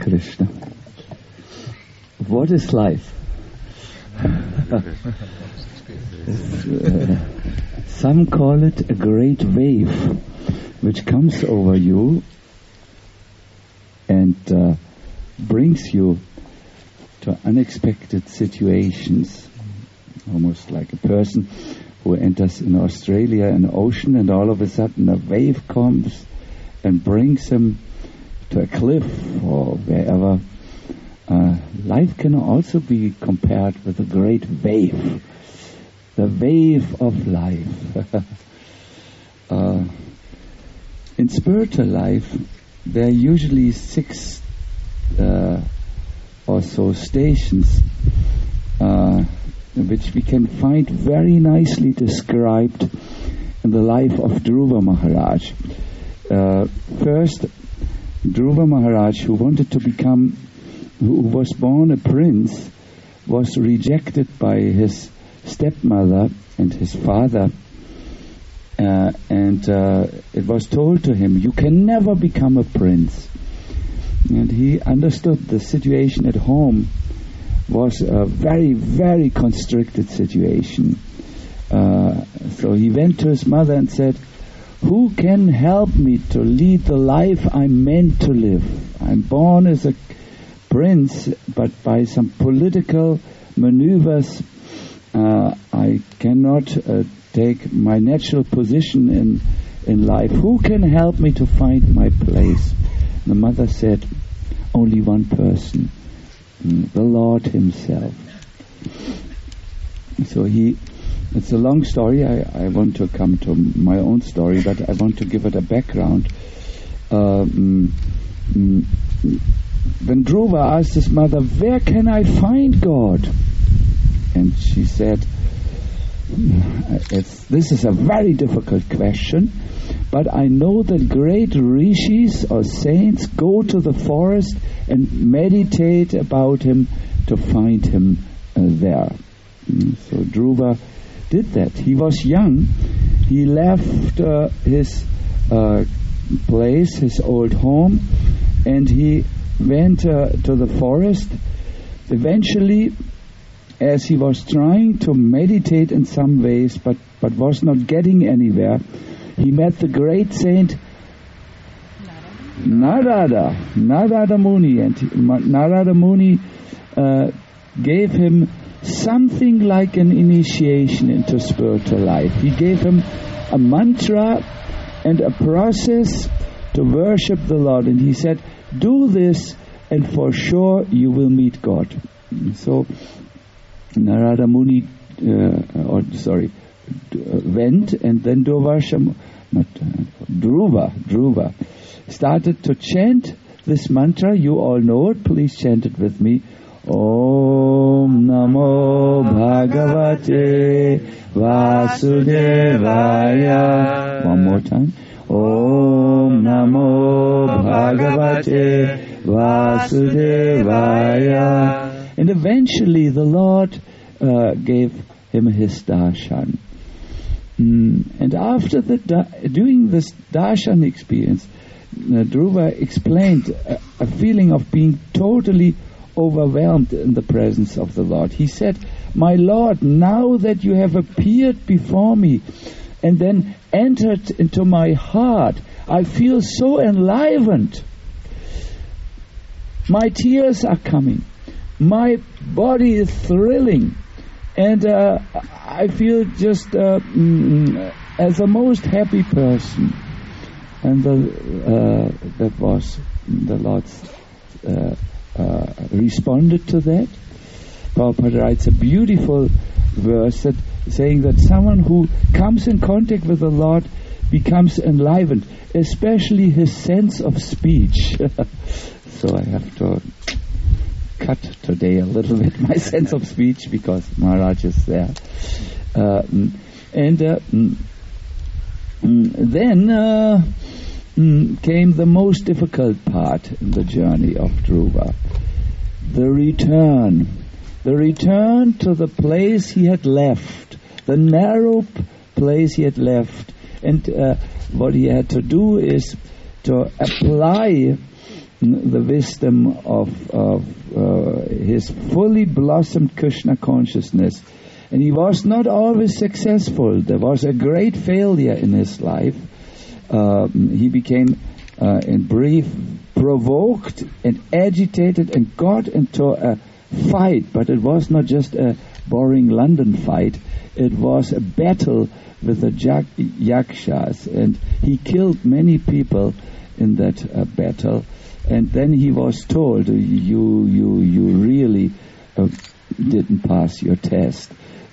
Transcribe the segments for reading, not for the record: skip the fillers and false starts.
Krishna. What is life? Some call it a great wave which comes over you and brings you to unexpected situations, almost like a person who enters in Australia an ocean and all of a sudden a wave comes and brings him to a cliff or wherever. Life can also be compared with a great wave, the wave of life. In spiritual life, there are usually 6 or so stations which we can find very nicely described in the life of Dhruva Maharaj. First, Dhruva Maharaj, who was born a prince, was rejected by his stepmother and his father, and it was told to him, you can never become a prince. And he understood the situation at home was a very, very constricted situation. So he went to his mother and said, who can help me to lead the life I'm meant to live? I'm born as a prince, but by some political maneuvers, I cannot take my natural position in life. Who can help me to find my place? The mother said, only one person, the Lord Himself. So it's a long story. I want to come to my own story, but I want to give it a background. When Dhruva asked his mother, where can I find God? And she said, this is a very difficult question, but I know that great rishis or saints go to the forest and meditate about Him to find Him there. So Dhruva did that. He was young. He left his place, his old home, and he went to the forest. Eventually, as he was trying to meditate in some ways, but was not getting anywhere, he met the great saint Narada Muni, and Narada Muni gave him something like an initiation into spiritual life. He gave him a mantra and a process to worship the Lord, and he said, do this and for sure you will meet God. So Narada Muni went, and then Dhruva started to chant this mantra. You all know it. Please chant it with me. Om Namo Bhagavate Vasudevaya. One more time. Om Namo Bhagavate Vasudevaya. And eventually the Lord gave him his darshan. And after doing this darshan experience, Dhruva explained a feeling of being totally overwhelmed in the presence of the Lord. He said, my Lord, now that you have appeared before me and then entered into my heart, I feel so enlivened. My tears are coming. My body is thrilling. And I feel just as a most happy person. And that was the Lord's responded to that. Prabhupada writes a beautiful verse saying that someone who comes in contact with the Lord becomes enlivened, especially his sense of speech. So I have to cut today a little bit my sense of speech because Maharaj is there. Then came the most difficult part in the journey of Dhruva. The return to the place he had left, the narrow place he had left. And what he had to do is to apply the wisdom of his fully blossomed Krishna consciousness. And he was not always successful. There was a great failure in his life. He became, in brief, provoked and agitated and got into a fight. But it was not just a boring London fight. It was a battle with the Yakshas. And he killed many people in that battle. And then he was told, you really didn't pass your test.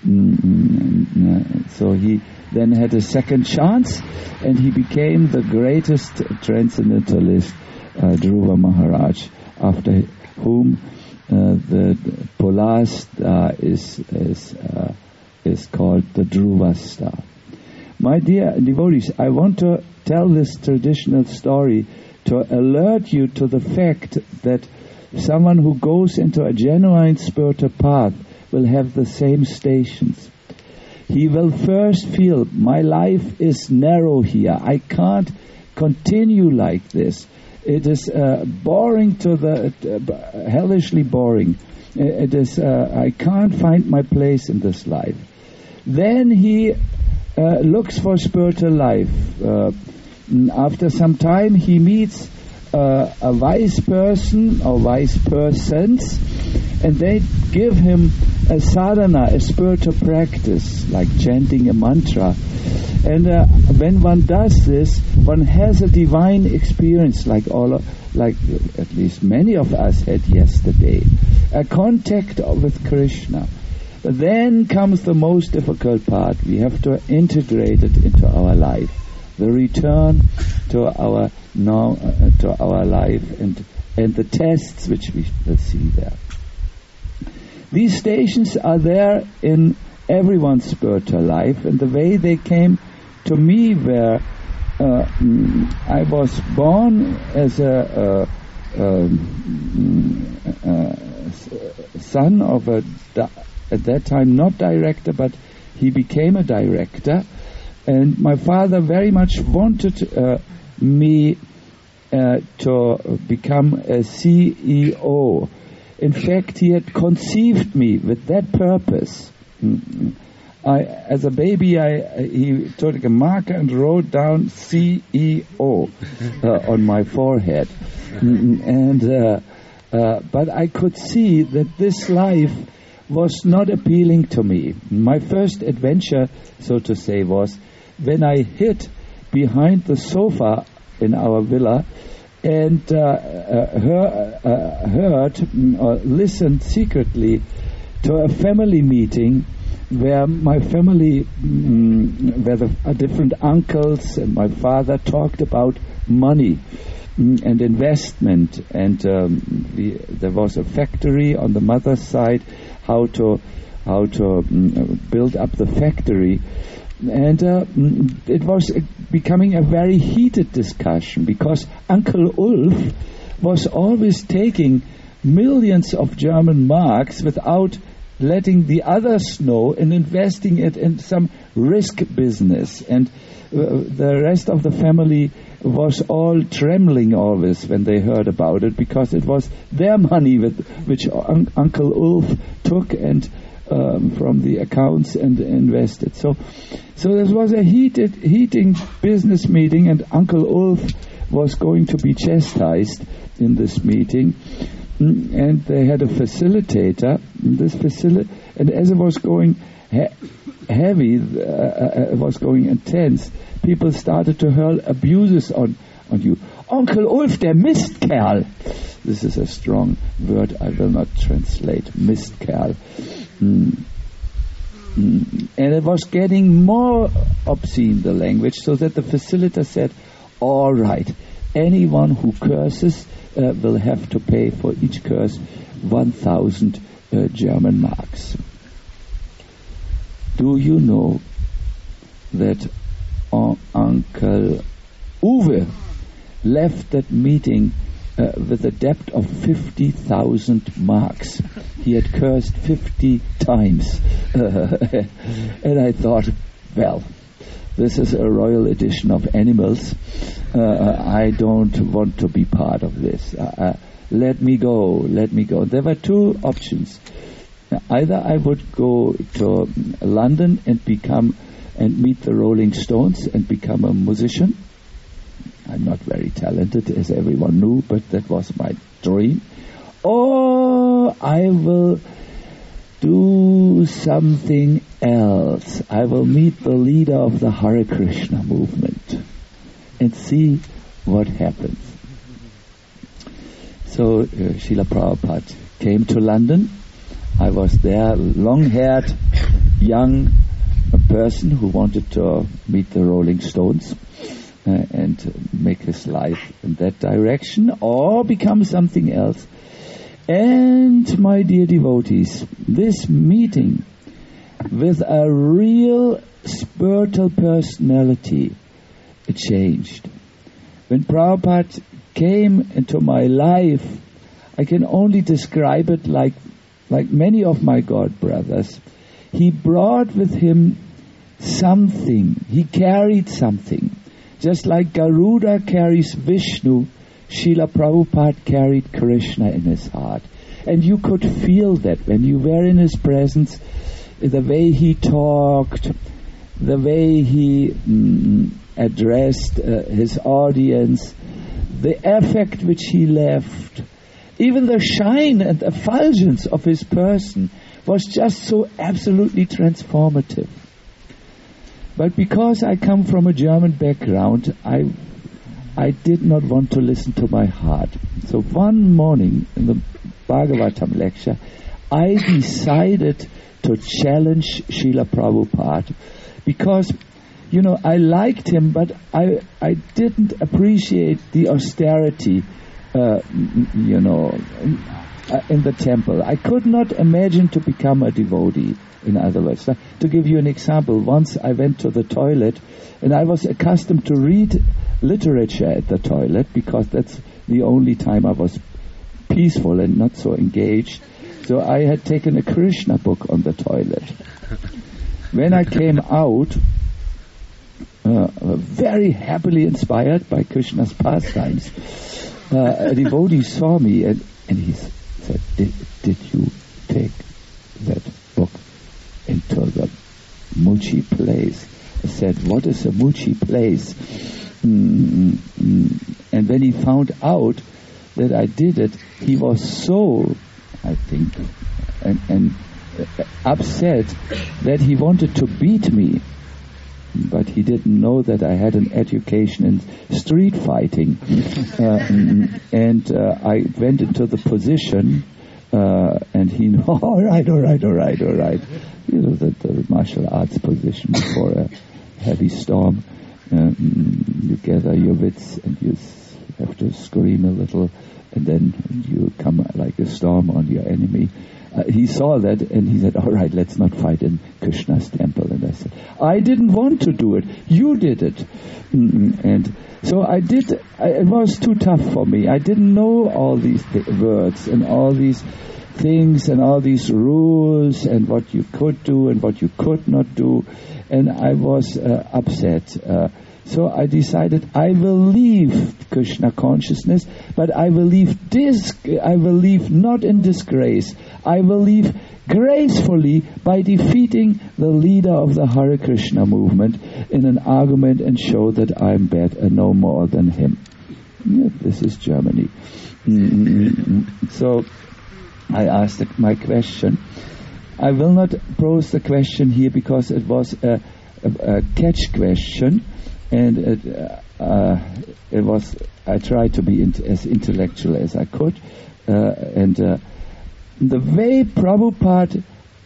So he then had a second chance, and he became the greatest transcendentalist, Dhruva Maharaj, after whom the polar star is called the Dhruva star. My dear devotees, I want to tell this traditional story to alert you to the fact that someone who goes into a genuine spiritual path will have the same stations. He will first feel, my life is narrow here. I can't continue like this. It is boring to the hellishly boring. It is I can't find my place in this life. Then he looks for spiritual life. After some time, he meets a wise person or wise persons, and they give him a sadhana, a spiritual practice, like chanting a mantra. And when one does this, one has a divine experience, like at least many of us had yesterday, a contact with Krishna. But then comes the most difficult part. We have to integrate it into our life. The return to our life and the tests which we will see there. These stations are there in everyone's spiritual life, and the way they came to me were I was born as a son of a at that time not director, but he became a director. And my father very much wanted me to become a CEO. In fact, he had conceived me with that purpose. As a baby, he took a marker and wrote down CEO on my forehead. But I could see that this life was not appealing to me. My first adventure, so to say, was when I hid behind the sofa in our villa and heard or listened secretly to a family meeting where my family, where the different uncles and my father talked about money and investment, and there was a factory on the mother's side, how to build up the factory. And it was becoming a very heated discussion, because Uncle Ulf was always taking millions of German marks without letting the others know and investing it in some risk business. And the rest of the family was all trembling always when they heard about it, because it was their money which Uncle Ulf took and from the accounts and invested. So there was a heating business meeting, and Uncle Ulf was going to be chastised in this meeting. And they had a facilitator. And as it was going heavy, it was going intense, people started to hurl abuses on you. Onkel Ulf, der Mistkerl. This is a strong word I will not translate. Mistkerl. And it was getting more obscene, the language, so that the facilitator said, all right, anyone who curses will have to pay for each curse 1,000 German marks. Do you know that Uncle Uwe left that meeting with a debt of 50,000 marks? He had cursed 50 times. And I thought, well, this is a royal edition of animals. I don't want to be part of this. Let me go. There were two options. Either I would go to London and meet the Rolling Stones and become a musician. I'm not very talented, as everyone knew, but that was my dream. Or I will do something else. I will meet the leader of the Hare Krishna movement and see what happens. So Srila Prabhupada came to London. I was there, long-haired, young person who wanted to meet the Rolling Stones and make his life in that direction or become something else. And my dear devotees, this meeting with a real spiritual personality, it changed. When Prabhupada came into my life, I can only describe it like many of my God brothers. He brought with him something. He carried something. Just like Garuda carries Vishnu, Srila Prabhupada carried Krishna in his heart. And you could feel that when you were in his presence, the way he talked, the way he addressed his audience, the effect which he left, even the shine and effulgence of his person was just so absolutely transformative. But because I come from a German background, I did not want to listen to my heart. So one morning in the Bhagavatam lecture, I decided to challenge Srila Prabhupada because, I liked him, but I didn't appreciate the austerity, in the temple. I could not imagine to become a devotee. In other words, to give you an example, once I went to the toilet and I was accustomed to read literature at the toilet because that's the only time I was peaceful and not so engaged. So I had taken a Krishna book on the toilet. When I came out, very happily inspired by Krishna's pastimes, a devotee saw me and he said, did you take that book into the Muchi place? I said, what is a Muchi place? And when he found out that I did it, he was so, I think, and upset that he wanted to beat me. But he didn't know that I had an education in street fighting. And I went into the position, and he knew, all right. The martial arts position before a heavy storm. You gather your wits and you have to scream a little, and then you come like a storm on your enemy. He saw that and he said, all right, let's not fight in Krishna's temple. And I said, I didn't want to do it. You did it. And so I did. It was too tough for me. I didn't know all these words and all these things and all these rules and what you could do and what you could not do. And I was upset. So I decided I will leave Krishna consciousness, but I will leave not in disgrace. I will leave gracefully by defeating the leader of the Hare Krishna movement in an argument and show that I'm better, no more than him. Yeah, this is Germany. So I asked my question. I will not pose the question here because it was a catch question. And it was. I tried to be as intellectual as I could, and the way Prabhupada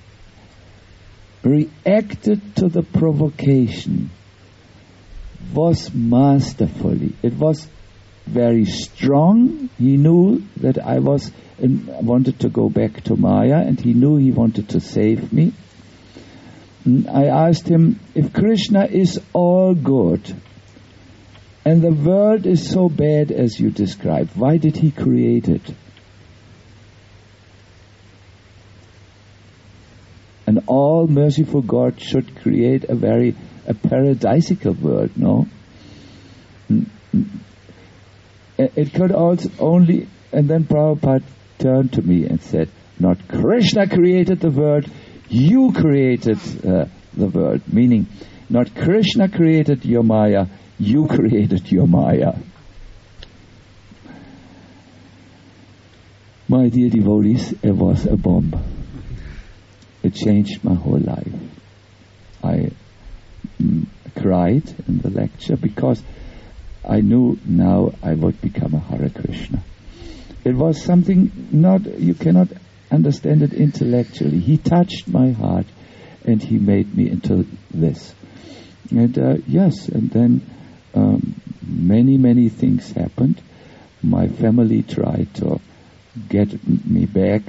reacted to the provocation was masterfully. It was very strong. He knew that I wanted to go back to Maya, and he knew he wanted to save me. I asked him, if Krishna is all good and the world is so bad as you describe, why did he create it? And all merciful God should create a a paradisical word, no? It could also only, and then Prabhupada turned to me and said, not Krishna created the world, you created the world. Meaning, not Krishna created your Maya, you created your Maya. My dear devotees, it was a bomb. It changed my whole life. I cried in the lecture because I knew now I would become a Hare Krishna. It was something you cannot understand it intellectually. He touched my heart and he made me into this. And yes, and then many things happened. My family tried to get me back.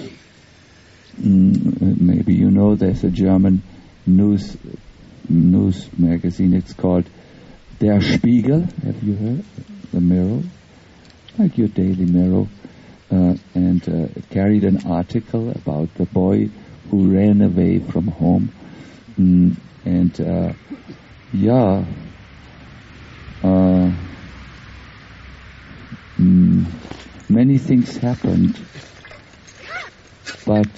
Maybe you know there's a German news magazine. It's called Der Spiegel. Have you heard? The Mirror, like your Daily Mirror, and it carried an article about the boy who ran away from home, many things happened, but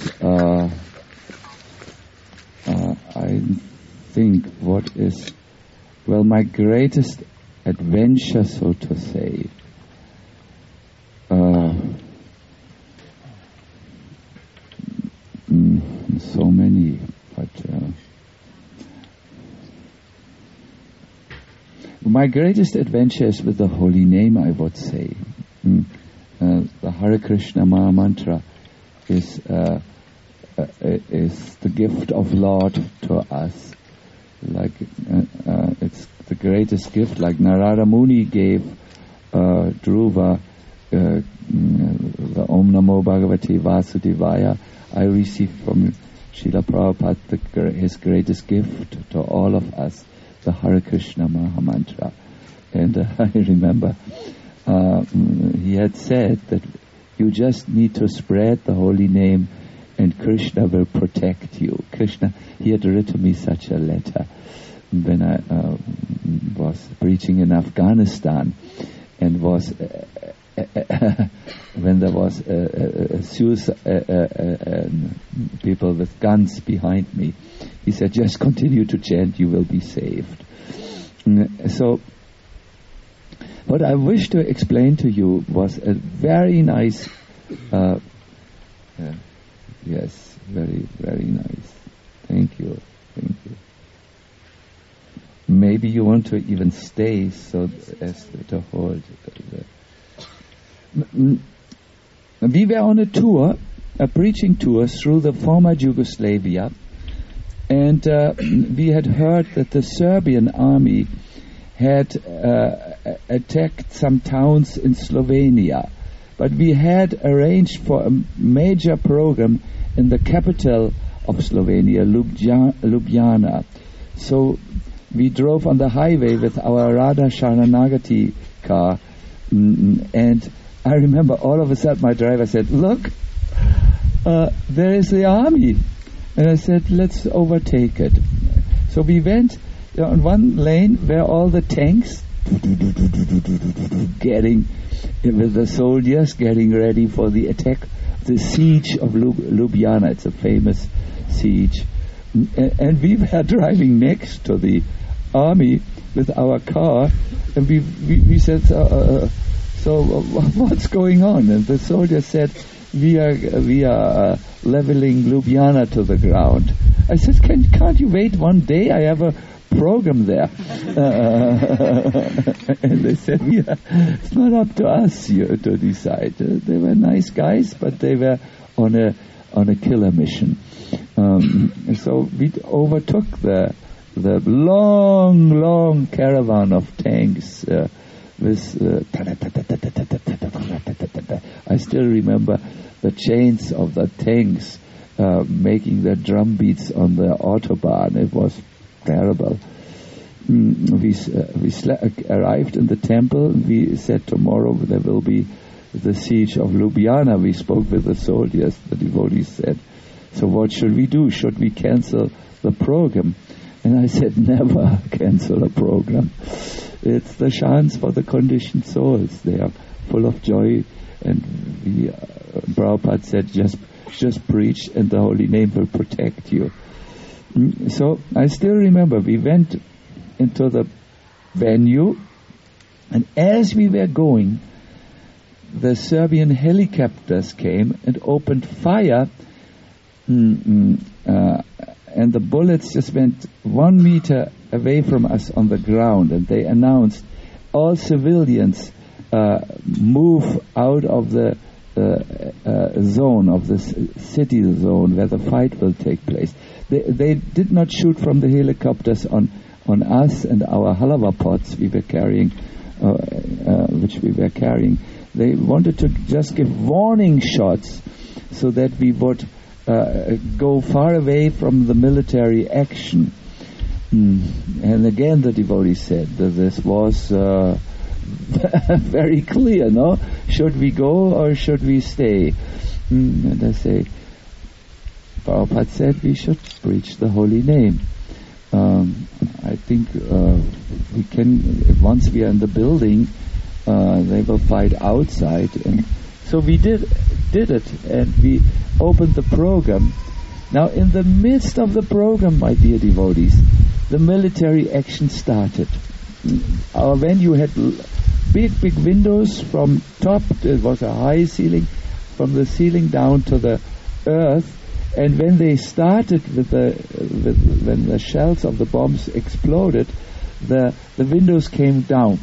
I think what is, my greatest adventure, so to say, so many, but my greatest adventure is with the holy name, I would say. The Hare Krishna Maha Mantra is the gift of Lord to us. Like it's the greatest gift, like Narada Muni gave Dhruva the Om Namo Bhagavate Vasudevaya. I received from Srila Prabhupada his greatest gift to all of us, the Hare Krishna Maha Mantra. And I remember he had said that you just need to spread the holy name and Krishna will protect you. Krishna, he had written me such a letter when I was preaching in Afghanistan and was when there was people with guns behind me. He said, just continue to chant, you will be saved. So what I wish to explain to you was a very nice, yes, very, very nice. Thank you. Maybe you want to even stay so as to hold. We were on a tour, a preaching tour through the former Yugoslavia, and we had heard that the Serbian army had attacked some towns in Slovenia. But we had arranged for a major program in the capital of Slovenia, Ljubljana. So we drove on the highway with our Radha Sharanagati car, and I remember all of a sudden my driver said, look, there is the army. And I said, let's overtake it. So we went on one lane where all the tanks getting with the soldiers getting ready for the attack, the siege of Ljubljana. It's a famous siege. And we were driving next to the army with our car, and we said, so what's going on? And the soldier said, we are leveling Ljubljana to the ground. I said, can't you wait one day? I have a program there. And they said, it's not up to us to decide. They were nice guys, but they were on a killer mission. So we overtook the long caravan of tanks with I still remember the chains of the tanks making the drum beats on the autobahn. It was terrible. We arrived in the temple. We said tomorrow there will be the siege of Ljubljana. We spoke with the soldiers. The devotees said, so what should we do? Should we cancel the program? And I said, never cancel a program. It's the chance for the conditioned souls. They are full of joy, and Prabhupada said, just preach and the holy name will protect you. So I still remember we went into the venue, and as we were going, the Serbian helicopters came and opened fire, and the bullets just went 1 meter away from us on the ground, and they announced, all civilians move out of the zone, of the city zone where the fight will take place. They did not shoot from the helicopters on us and our halava pots we were carrying, which we were carrying. They wanted to just give warning shots so that we would go far away from the military action. And again the devotee said that this was very clear, no? Should we go or should we stay? And I say, Prabhupada said we should preach the holy name. I think we can, once we are in the building, they will fight outside. And so we did it, and we opened the program. Now in the midst of the program, my dear devotees, the military action started. Our venue had big windows from top. It was a high ceiling, from the ceiling down to the earth. And when they started when the shells of the bombs exploded, the windows came down,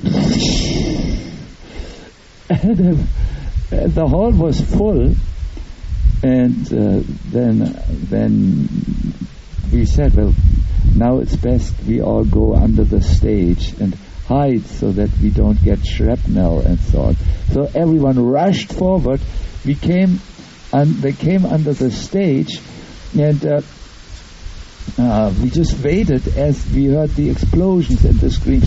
and the hall was full. And then we said, well, now it's best we all go under the stage and hide so that we don't get shrapnel and so on. So everyone rushed forward. They came under the stage, and we just waited as we heard the explosions and the screams.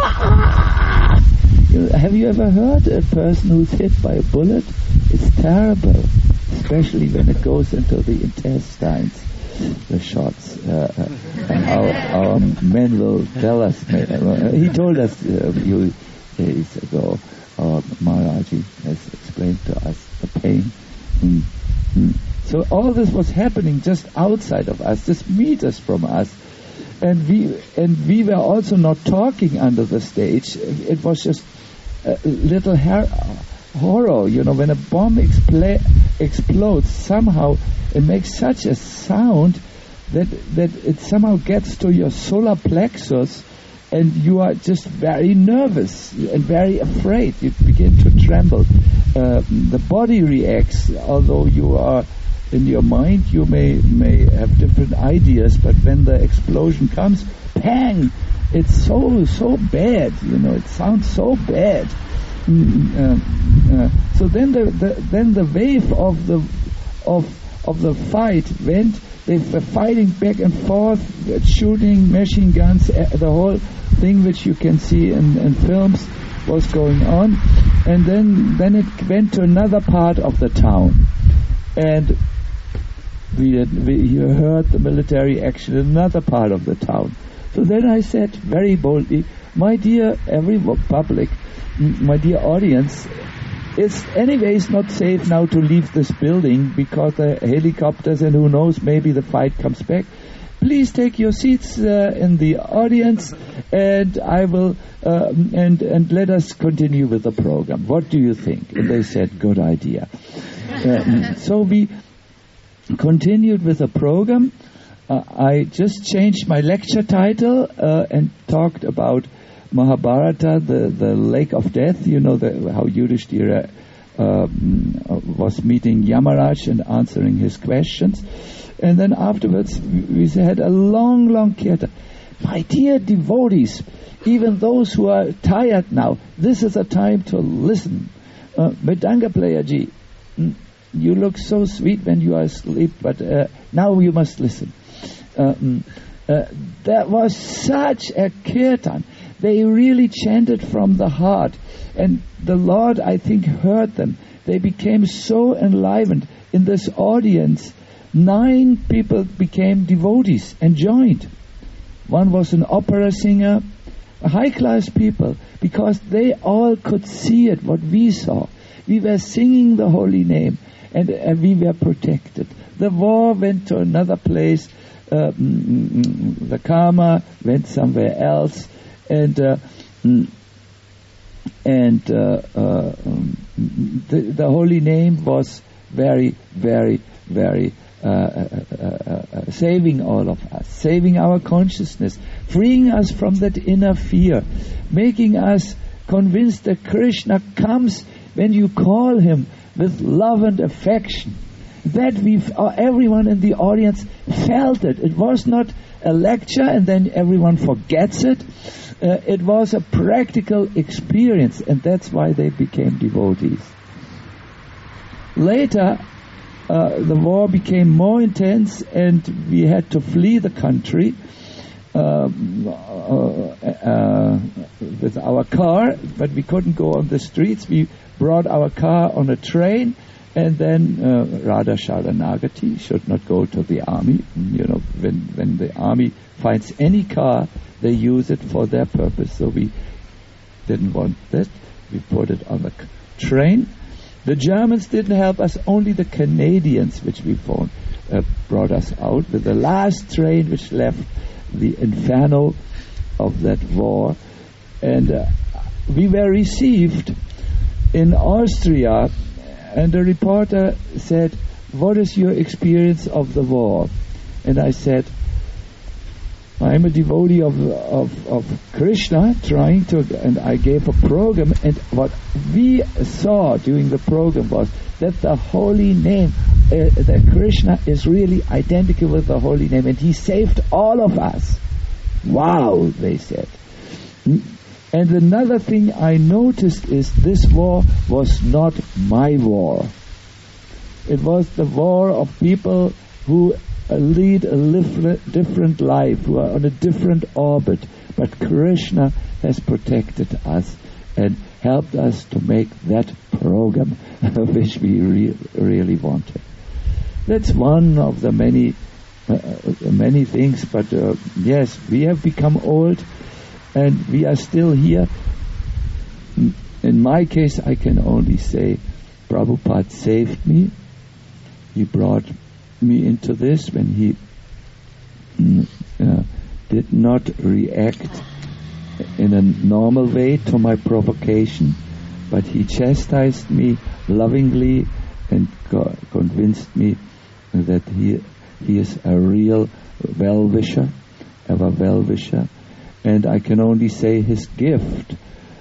Have you ever heard a person who's hit by a bullet? It's terrible, especially when it goes into the intestines, the shots. And our men will tell us. He told us a few days ago, Maharaji has explained to us the pain. So all this was happening just outside of us, just meters from us, and we were also not talking under the stage. It was just a little horror, when a bomb explodes. Somehow it makes such a sound that it somehow gets to your solar plexus, and you are just very nervous and very afraid. You begin to tremble. The body reacts, although you are in your mind, you may have different ideas, but when the explosion comes, pang! It's so bad, it sounds so bad. So then the wave of the fight went. They were fighting back and forth, shooting machine guns. The whole thing which you can see in films was going on, and then it went to another part of the town, and we heard the military action in another part of the town. So then I said very boldly, my dear public, my dear audience, it's anyways not safe now to leave this building because the helicopters and who knows, maybe the fight comes back. Please take your seats in the audience, and I will and let us continue with the program. What do you think? And they said, good idea. So we continued with the program. I just changed my lecture title and talked about Mahabharata, the lake of death. How Yudhishthira was meeting Yamaraj and answering his questions. And then afterwards we had a long kirtan. My dear devotees, even those who are tired now, this is a time to listen. Mridanga player ji, you look so sweet when you are asleep, but now you must listen. That was such a kirtan. They really chanted from the heart, and the Lord, I think, heard them. They became so enlivened. In this audience, 9 people became devotees and joined. one was an opera singer, high-class people, because they all could see it, what we saw. We were singing the holy name, and we were protected. The war went to another place. The karma went somewhere else, and the holy name was very, very, very saving all of us, saving our consciousness, freeing us from that inner fear, making us convinced that Krishna comes when you call him with love and affection. That everyone in the audience felt it. It was not a lecture and then everyone forgets it. It was a practical experience, and that's why they became devotees. Later, the war became more intense, and we had to flee the country with our car, but we couldn't go on the streets. We brought our car on a train, and then Radha Sharanagati should not go to the army. You know, when the army finds any car, they use it for their purpose. So we didn't want that. We put it on the train. The Germans didn't help us. Only the Canadians, which we found, brought us out with the last train which left the inferno of that war. And we were received in Austria, and the reporter said, "What is your experience of the war?" And I said, "I'm a devotee of Krishna, trying to," and I gave a program, and what we saw during the program was that the holy name, that Krishna is really identical with the holy name, and he saved all of us. Wow, they said. And another thing I noticed is this war was not my war. It was the war of people who lead a different life, who are on a different orbit. But Krishna has protected us and helped us to make that program which we really wanted. That's one of the many things, but yes, we have become old and we are still here. In my case, I can only say Prabhupada saved me. He brought me into this when he did not react in a normal way to my provocation, but he chastised me lovingly and convinced me that he is a real well-wisher, ever well-wisher. And I can only say his gift,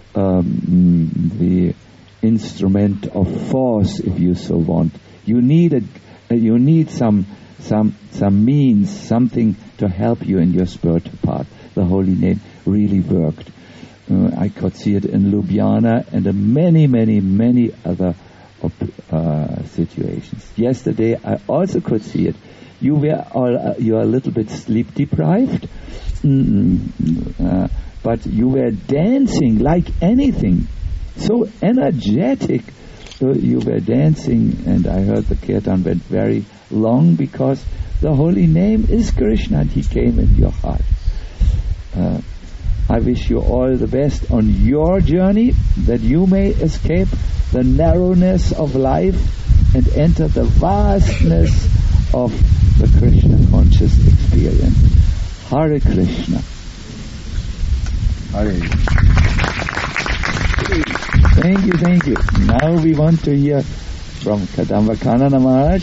the instrument of force, if you so want. You need some means, something to help you in your spiritual path. The holy name really worked. I could see it in Ljubljana and in many other situations. Yesterday, I also could see it. You are a little bit sleep deprived, but you were dancing like anything, so energetic. You were dancing, and I heard the kirtan went very long because the holy name is Krishna, and he came in your heart. I wish you all the best on your journey, that you may escape the narrowness of life and enter the vastness of the Krishna conscious experience. Hare Krishna. Hare. Thank you. Now we want to hear from Kadamba Kanana Maharaj.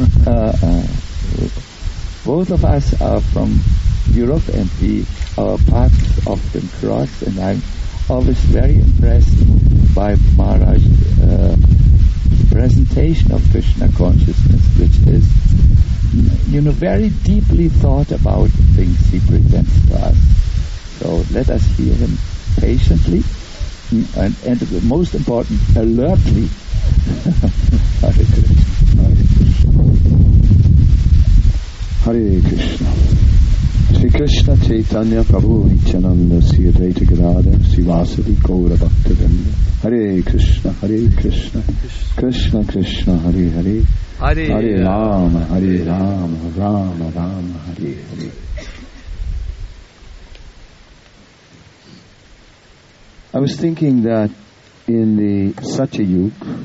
Both of us are from Europe, and our paths often cross, and I'm always very impressed by Maharaj's presentation of Krishna consciousness, which is, very deeply thought about things he presents to us. So let us hear him patiently, and most important, alertly. Hare Krishna. Hare Krishna. Sri Krishna Chaitanya Prabhu Nityananda Sri Advaita Gadadhar Srivasadi Gaura Bhaktivinoda. Hare Krishna, Krishna Krishna, Hare Hare, Hare Rama, Rama Rama, Hare Hare. I was thinking that in the Satyayuga,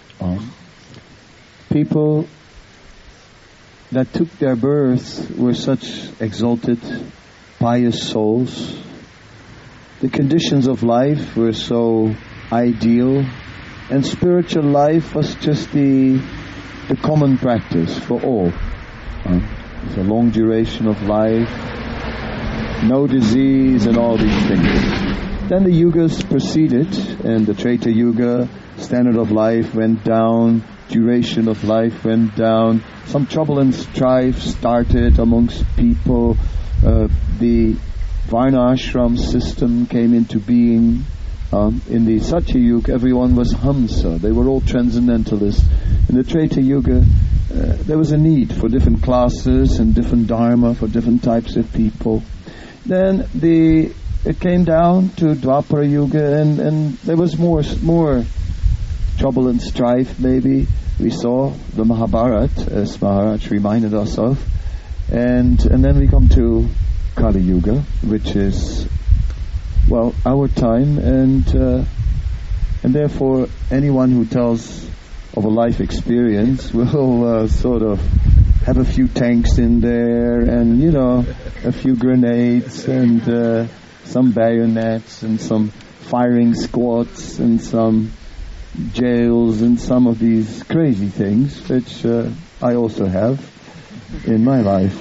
people that took their birth were such exalted, pious souls. The conditions of life were so ideal, and spiritual life was just the common practice for all. It's a long duration of life, no disease, and all these things. Then the yugas proceeded, and the Treta Yuga, standard of life went down, duration of life went down, some trouble and strife started amongst people, the Varna ashram system came into being. In the Satya Yuga, everyone was Hamsa. They were all transcendentalists. In the Treta Yuga, there was a need for different classes and different dharma for different types of people. Then it came down to Dwapara Yuga, and there was more trouble and strife. Maybe we saw the Mahabharata, as Maharaj reminded us of, and then we come to Kali Yuga, which is our time, and therefore anyone who tells of a life experience will sort of have a few tanks in there, and a few grenades, and some bayonets, and some firing squads, and some jails, and some of these crazy things, which I also have in my life.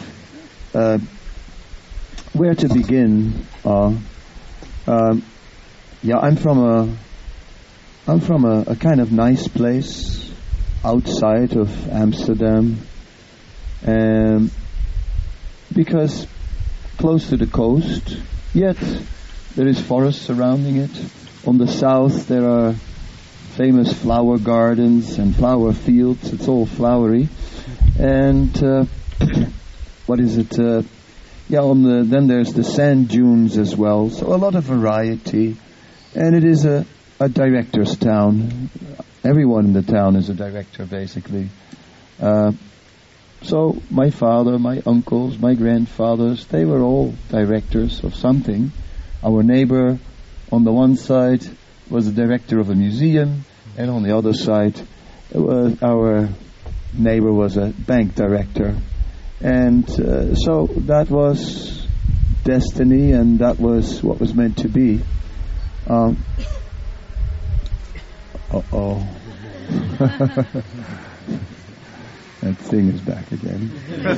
Where to begin? I'm from a kind of nice place outside of Amsterdam, because close to the coast, yet there is forest surrounding it. On the south there are famous flower gardens and flower fields. It's all flowery, and then there's the sand dunes as well, so a lot of variety. And it is a director's town. Everyone in the town is a director, basically. So my father, my uncles, my grandfathers, they were all directors of something. Our neighbor on the one side was the director of a museum, and on the other side our neighbor was a bank director. And so that was destiny, and that was what was meant to be. That thing is back again.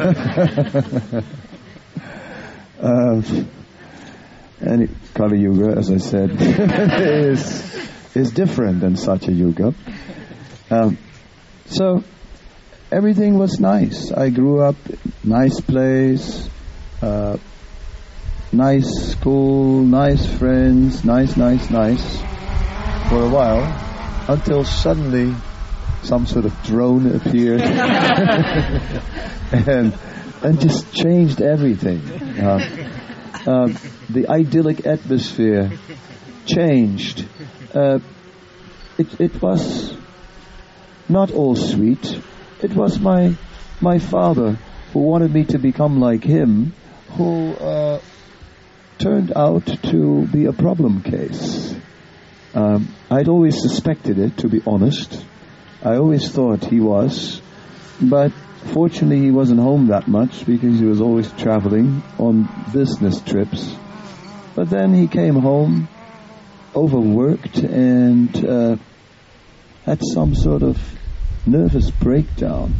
And Kali Yuga, as I said, is different than Satya Yuga. So everything was nice. I grew up, nice place, nice school, nice friends, nice, for a while, until suddenly some sort of drone appeared and just changed everything. The idyllic atmosphere changed. It was not all sweet. It was my father who wanted me to become like him, who turned out to be a problem case. I'd always suspected it, to be honest. I always thought he was, but fortunately he wasn't home that much because he was always traveling on business trips. But then he came home overworked and had some sort of nervous breakdown.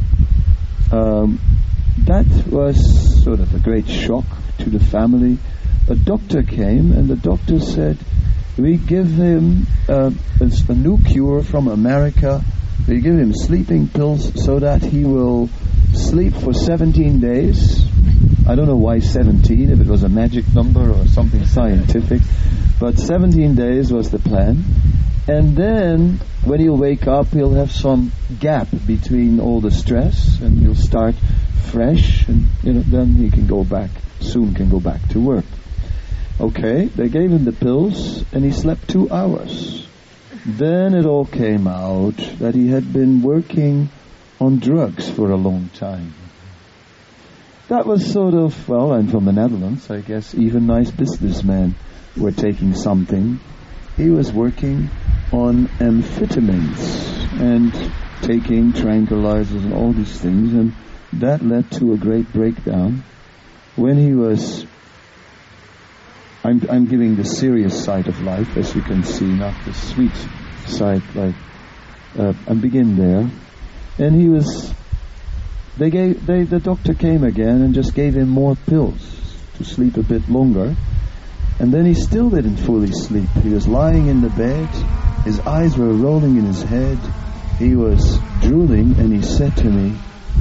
That was sort of a great shock to the family. A doctor came, and the doctor said, we give him a new cure from America. We give him sleeping pills so that he will sleep for 17 days. I don't know why 17, if it was a magic number or something scientific, but 17 days was the plan. And then when he'll wake up, he'll have some gap between all the stress, and he'll start fresh, and then he can go back to work. Okay, they gave him the pills, and he slept 2 hours. Then it all came out that he had been working on drugs for a long time. That was sort of, I'm from the Netherlands, I guess even nice businessmen were taking something. he was working on amphetamines and taking tranquilizers and all these things, and that led to a great breakdown. When he was, I'm giving the serious side of life, as you can see, not the sweet side, like, and begin there. And he was, the doctor came again and just gave him more pills to sleep a bit longer. And then he still didn't fully sleep. He was lying in the bed, his eyes were rolling in his head, he was drooling, and he said to me,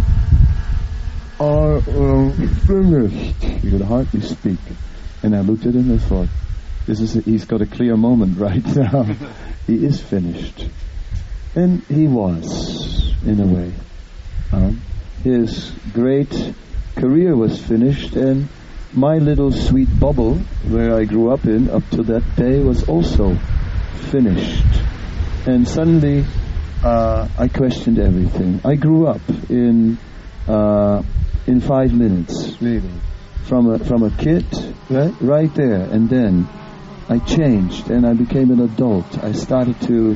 "Are finished?" He could hardly speak. And I looked at him and thought, he's got a clear moment right now. He is finished. And he was, in a way. His great career was finished, and my little sweet bubble, where I grew up in, up to that day, was also finished. And suddenly, I questioned everything. I grew up in 5 minutes, really. From a kid, right there, and then I changed and I became an adult. I started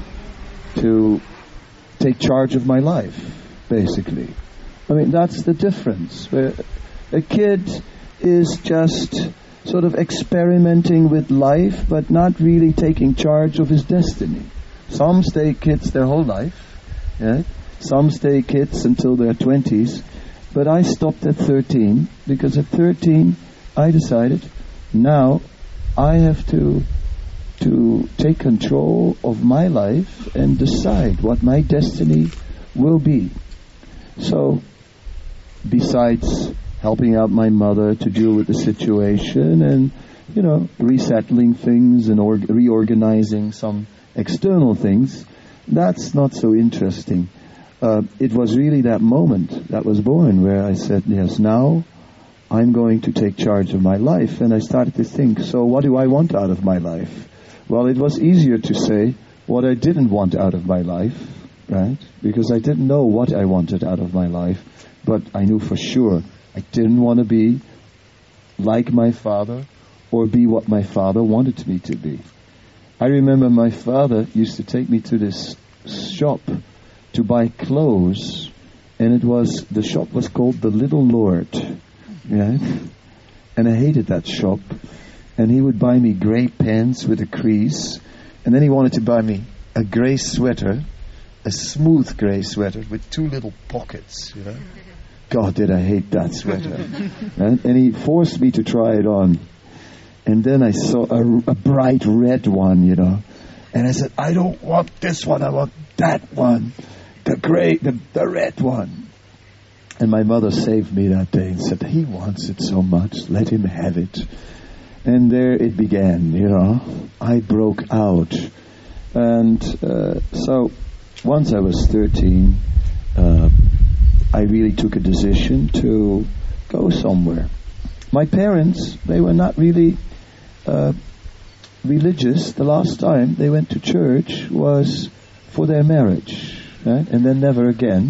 to take charge of my life, basically. I mean, that's the difference. A kid is just sort of experimenting with life, but not really taking charge of his destiny. Some stay kids their whole life, some stay kids until their 20s. But I stopped at 13, because at 13 I decided, now I have to take control of my life and decide what my destiny will be. So, besides helping out my mother to deal with the situation and, resettling things and reorganizing some external things, that's not so interesting. It was really that moment that was born where I said, yes, now I'm going to take charge of my life. And I started to think, so what do I want out of my life? Well, it was easier to say what I didn't want out of my life, right? Because I didn't know what I wanted out of my life, but I knew for sure I didn't want to be like my father or be what my father wanted me to be. I remember my father used to take me to this shop to buy clothes, and the shop was called the Little Lord, and I hated that shop. And he would buy me gray pants with a crease, and then he wanted to buy me a gray sweater, a smooth gray sweater with 2 little pockets, God, did I hate that sweater. And he forced me to try it on, and then I saw a bright red one, and I said, I don't want this one, I want that one. The red one. And my mother saved me that day and said, he wants it so much, let him have it. And there it began, I broke out. And so once I was 13, I really took a decision to go somewhere. My parents, they were not really religious. The last time they went to church was for their marriage. Right? And then never again.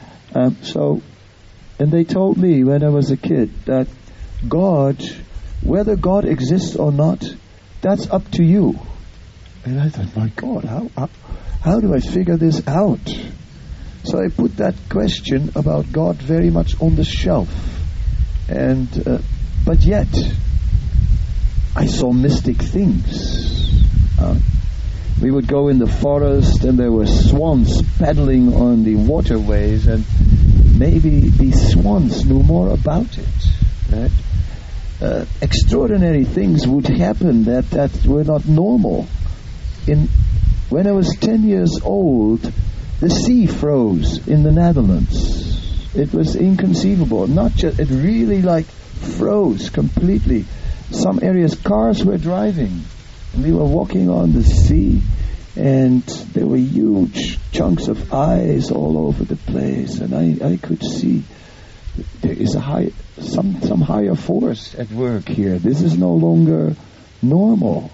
And they told me when I was a kid that God, whether God exists or not, that's up to you. And I thought, my God, how do I figure this out? So I put that question about God very much on the shelf. And but yet, I saw mystic things. We would go in the forest and there were swans paddling on the waterways, and maybe these swans knew more about it. Right? Extraordinary things would happen that were not normal. When I was 10 years old, the sea froze in the Netherlands. It was inconceivable. It really froze completely. Some areas cars were driving. And we were walking on the sea, and there were huge chunks of ice all over the place, and I could see there is some higher force at work here. This is no longer normal.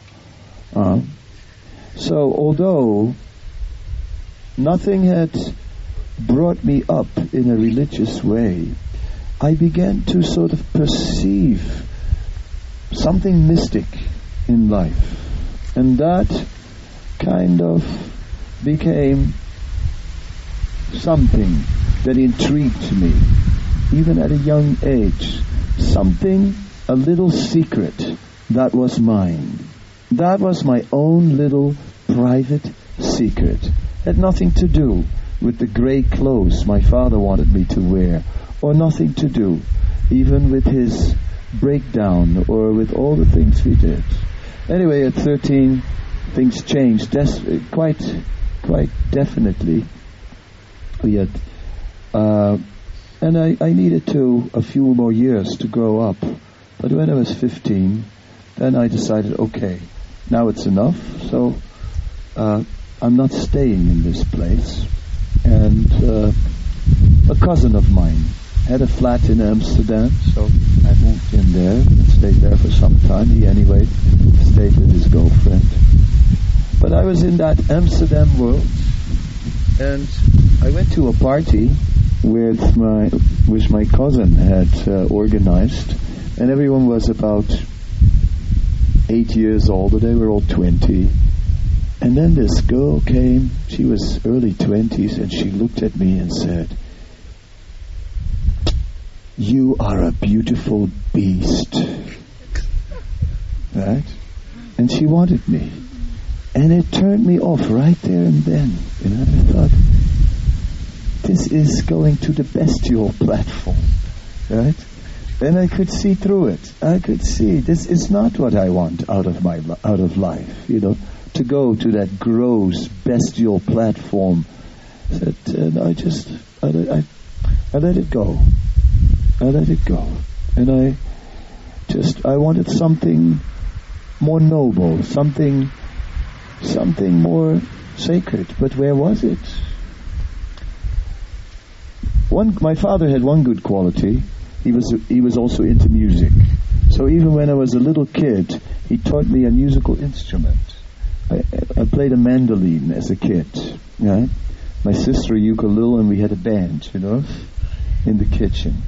So although nothing had brought me up in a religious way, I began to sort of perceive something mystic in life. And that kind of became something that intrigued me, even at a young age. Something, a little secret that was mine. That was my own little private secret. Had nothing to do with the grey clothes my father wanted me to wear, or nothing to do even with his breakdown or with all the things we did. Anyway, at 13, things changed quite definitely. Yet, and I needed a few more years to grow up. But when I was 15, then I decided, okay, now it's enough. So I'm not staying in this place. And a cousin of mine had a flat in Amsterdam, so I moved in there and stayed there for some time. He anyway stayed with his girlfriend. But I was in that Amsterdam world, and I went to a party which my cousin had organized, and everyone was about 8 years older. They were all 20. And then this girl came, she was early 20s, and she looked at me and said, "You are a beautiful beast." Right? And she wanted me. And it turned me off right there and then. You know, I thought, this is going to the bestial platform. Right? And I could see through it. I could see this is not what I want out of life, you know. To go to that gross, bestial platform. And I let it go. I let it go. And I wanted something more noble, something more sacred. But where was it? My father had one good quality. He was also into music. So even when I was a little kid, he taught me a musical instrument. I played a mandolin as a kid. Right? My sister a ukulele, and we had a band, you know, in the kitchen.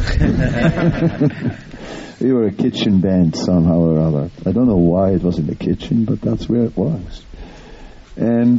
We were a kitchen band somehow or other. I don't know why it was in the kitchen, but that's where it was. And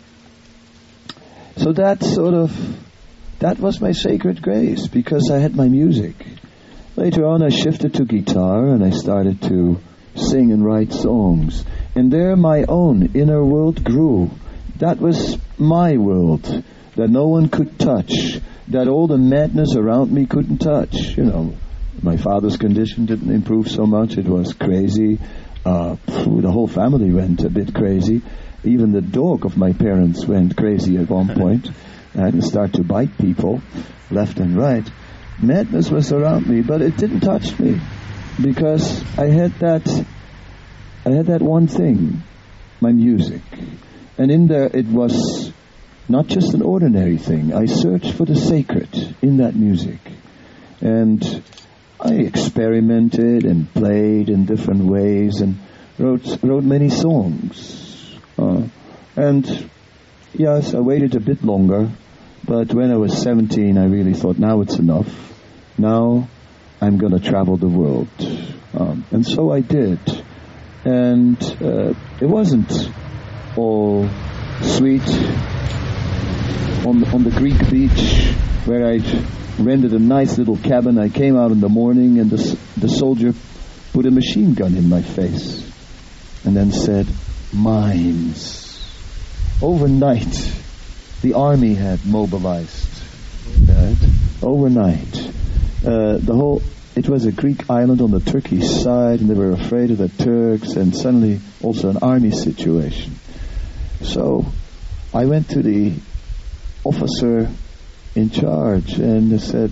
so that was my sacred grace, because I had my music. Later on I shifted to guitar, and I started to sing and write songs. And there my own inner world grew. That was my world, that no one could touch, that all the madness around me couldn't touch. You know, my father's condition didn't improve so much. It was crazy. The whole family went a bit crazy. Even the dog of my parents went crazy at one point and started to bite people left and right. Madness was around me, but it didn't touch me, because I had that one thing, my music. And in there it was not just an ordinary thing. I searched for the sacred in that music. And I experimented and played in different ways and wrote many songs. And yes, I waited a bit longer, but when I was 17 I really thought, now it's enough. Now I'm going to travel the world. And so I did. And it wasn't all sweet on the Greek beach, where I rented a nice little cabin. I came out in the morning, and the soldier put a machine gun in my face and then said, "Mines." Overnight, the army had mobilized. Right? Overnight. It was a Greek island on the Turkish side, and they were afraid of the Turks, and suddenly also an army situation. So I went to the officer in charge and said,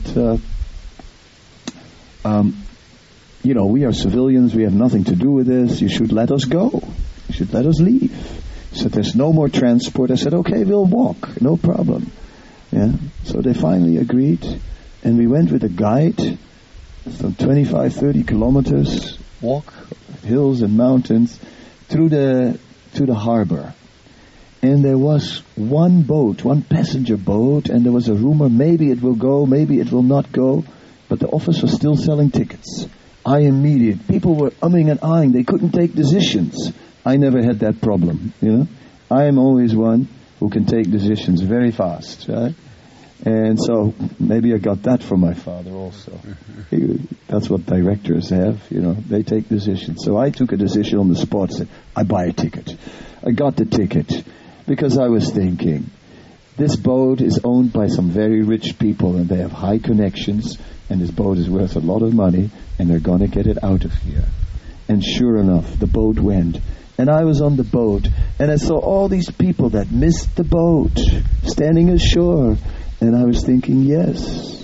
we are civilians, we have nothing to do with this, you should let us go. You should let us leave. He said, there's no more transport. I said, okay, we'll walk, no problem. Yeah. So they finally agreed, and we went with a guide, some 25, 30 kilometers, walk hills and mountains to the harbor. And there was one passenger boat, and there was a rumor, maybe it will go, maybe it will not go, but the office was still selling tickets. People were umming and ahhing, they couldn't take decisions. I never had that problem, you know. I am always one who can take decisions very fast, right? And so maybe I got that from my father also. That's what directors have, they take decisions. So I took a decision on the spot, said, I buy a ticket. I got the ticket because I was thinking, this boat is owned by some very rich people and they have high connections, and this boat is worth a lot of money and they're going to get it out of here. And sure enough, the boat went. And I was on the boat and I saw all these people that missed the boat standing ashore. And I was thinking, yes.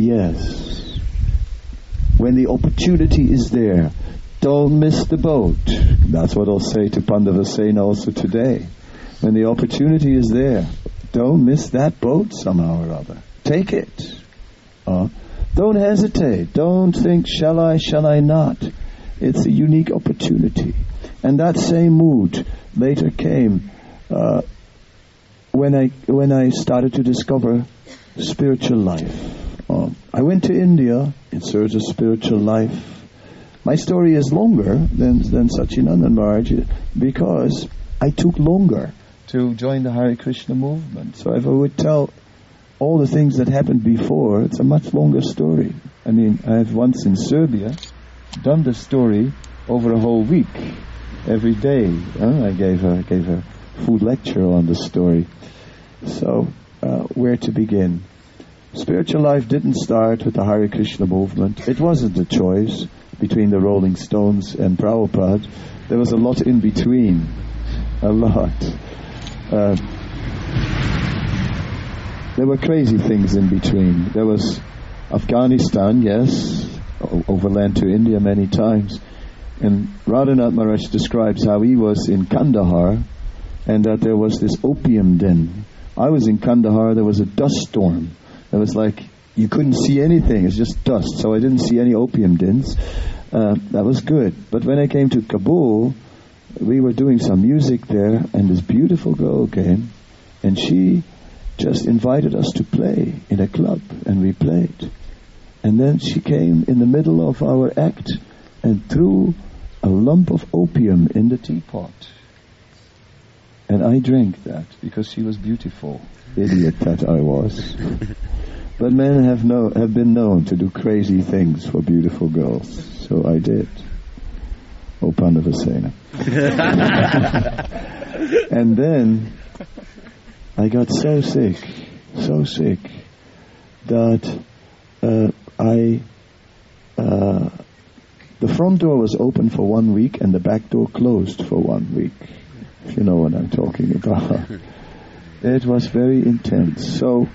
When the opportunity is there, don't miss the boat. That's what I'll say to Pandavasena also today. When the opportunity is there, don't miss that boat somehow or other. Take it. Don't hesitate. Don't think, shall I not? It's a unique opportunity. And that same mood later came when I started to discover spiritual life. I went to India in search of spiritual life. My story is longer than Satyananda Maharaj because I took longer to join the Hare Krishna movement. So if I would tell all the things that happened before, it's a much longer story. I mean, I have once in Serbia done the story over a whole week. Every day, I gave a full lecture on the story. So, where to begin? Spiritual life didn't start with the Hare Krishna movement. It wasn't a choice between the Rolling Stones and Prabhupada. There was a lot in between. A lot. There were crazy things in between. There was Afghanistan, yes, overland to India many times. And Radhanath Maharaj describes how he was in Kandahar and that there was this opium den. I was in Kandahar, there was a dust storm. It was like you couldn't see anything, it's just dust. So I didn't see any opium dens. That was good. But when I came to Kabul, we were doing some music there and this beautiful girl came and she just invited us to play in a club and we played. And then she came in the middle of our act and threw a lump of opium in the teapot. And I drank that because she was beautiful. Idiot that I was. But men have been known to do crazy things for beautiful girls. So I did. O Pandavasena. And then I got so sick that the front door was open for 1 week and the back door closed for 1 week. If you know what I'm talking about. It was very intense. So,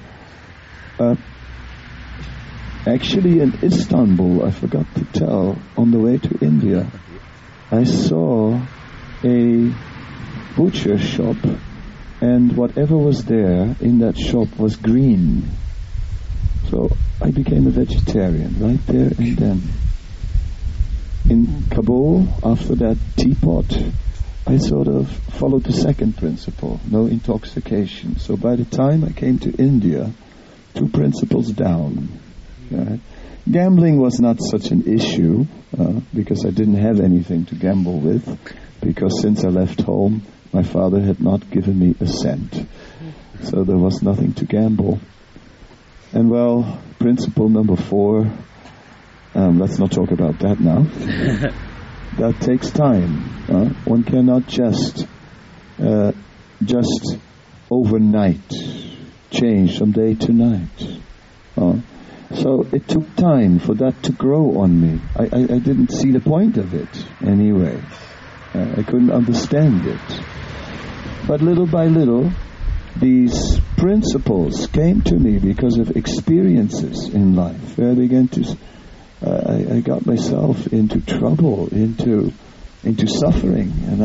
actually in Istanbul, I forgot to tell, on the way to India, I saw a butcher shop and whatever was there in that shop was green. So I became a vegetarian right there and then. In Kabul, after that teapot, I sort of followed the second principle, no intoxication. So by the time I came to India, 2 principles down. Right? Gambling was not such an issue because I didn't have anything to gamble with, because since I left home, my father had not given me a cent. So there was nothing to gamble. And well, principle number 4, let's not talk about that now. That takes time. One cannot just overnight change from day to night. So it took time for that to grow on me. I didn't see the point of it anyway. I couldn't understand it. But little by little, these principles came to me because of experiences in life. Where I began to, I got myself into trouble, into suffering, and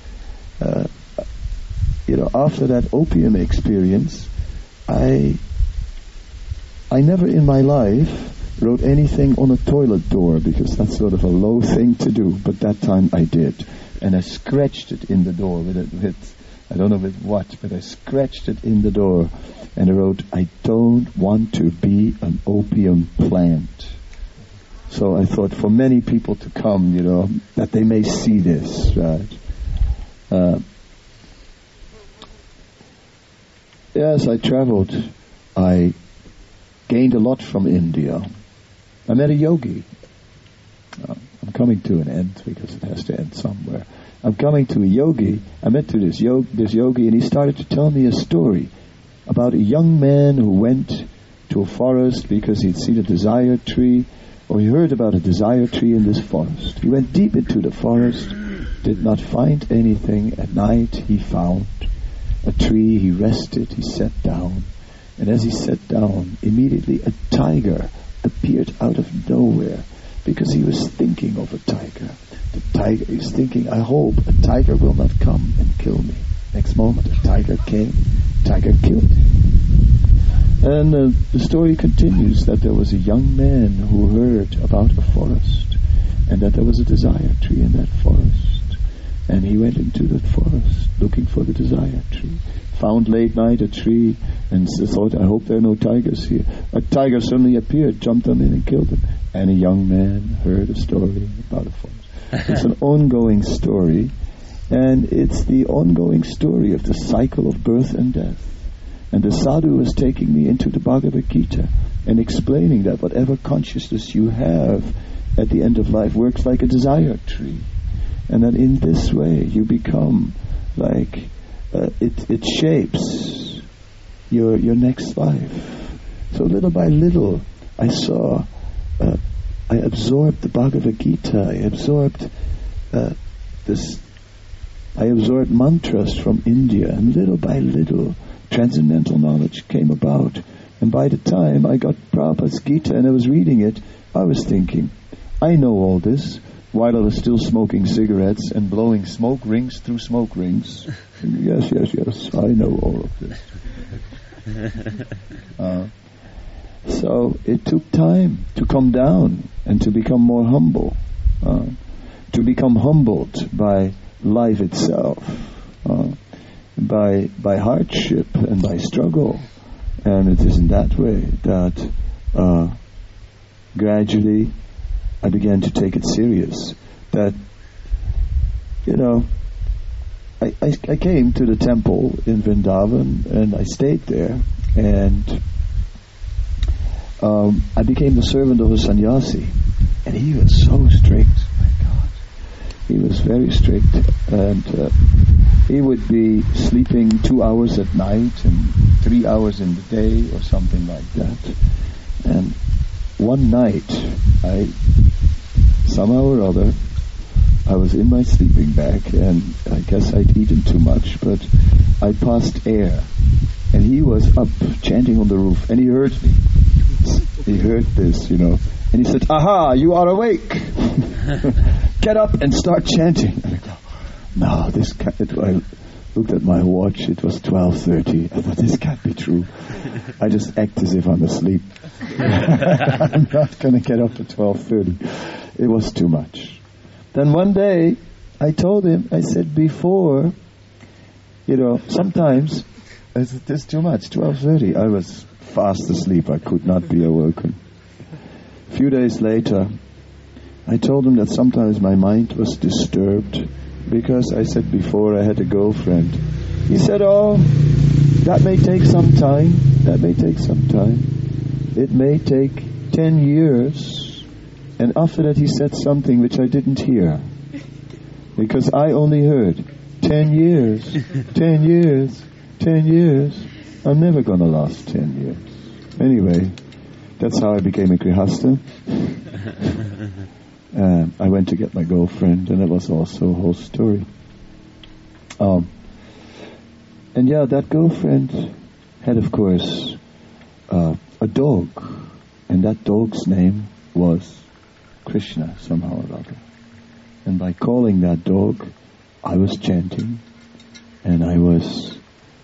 after that opium experience, I never in my life wrote anything on a toilet door because that's sort of a low thing to do. But that time I did, and I scratched it in the door with I don't know with what, but I scratched it in the door, and I wrote, "I don't want to be an opium plant." So I thought for many people to come, that they may see this, right? Yes, I traveled. I gained a lot from India. I met a yogi. I'm coming to an end because it has to end somewhere. I'm coming to a yogi. I met to this yogi, and he started to tell me a story about a young man who went to a forest because he'd seen a desire tree, or he heard about a desire tree in this forest. He went deep into the forest, did not find anything. At night he found a tree. He rested, he sat down, and as he sat down, immediately a tiger appeared out of nowhere, because he was thinking of a tiger. The tiger, he was thinking, I hope a tiger will not come and kill me. Next moment, a tiger came, tiger killed him. And the story continues that there was a young man who heard about a forest, and that there was a desire tree in that forest. And he went into that forest looking for the desire tree. Found late night a tree, and thought, I hope there are no tigers here. A tiger suddenly appeared, jumped on him and killed him. And a young man heard a story about a forest. It's an ongoing story, and it's the ongoing story of the cycle of birth and death. And the sadhu was taking me into the Bhagavad Gita and explaining that whatever consciousness you have at the end of life works like a desire tree. And that in this way you become like, it shapes your next life. So little by little I saw, I absorbed the Bhagavad Gita, I absorbed I absorbed mantras from India, and little by little transcendental knowledge came about. And by the time I got Prabhupada's Gita and I was reading it, I was thinking, I know all this, while I was still smoking cigarettes and blowing smoke rings through smoke rings. Yes, I know all of this. So it took time to come down and to become more humble, to become humbled by life itself, by hardship and by struggle. And it is in that way that gradually I began to take it serious. That, I came to the temple in Vrindavan and I stayed there, and I became the servant of a sannyasi, and he was so strict. My God, he was very strict, and he would be sleeping 2 hours at night and 3 hours in the day or something like that. And one night, somehow or other, I was in my sleeping bag, and I guess I'd eaten too much, but I passed air, and he was up chanting on the roof, and he heard me. He heard this, and he said, "Aha, you are awake! Get up and start chanting." And I go, "No, this can't." I looked at my watch, it was 12:30. I thought, this can't be true. I just act as if I'm asleep. I'm not going to get up at 12:30. It was too much. Then one day, I told him, I said, before, sometimes, I said, this is too much, 12:30. I was fast asleep. I could not be awoken. A few days later, I told him that sometimes my mind was disturbed because I said before I had a girlfriend. He said, "Oh, that may take some time. That may take some time. It may take 10 years. And after that he said something which I didn't hear, because I only heard 10 years, 10 years, 10 years. I'm never going to last 10 years. Anyway, that's how I became a Grihastha. I went to get my girlfriend, and it was also a whole story. That girlfriend had, of course, a dog, and that dog's name was Krishna, somehow or other. And by calling that dog, I was chanting, and I was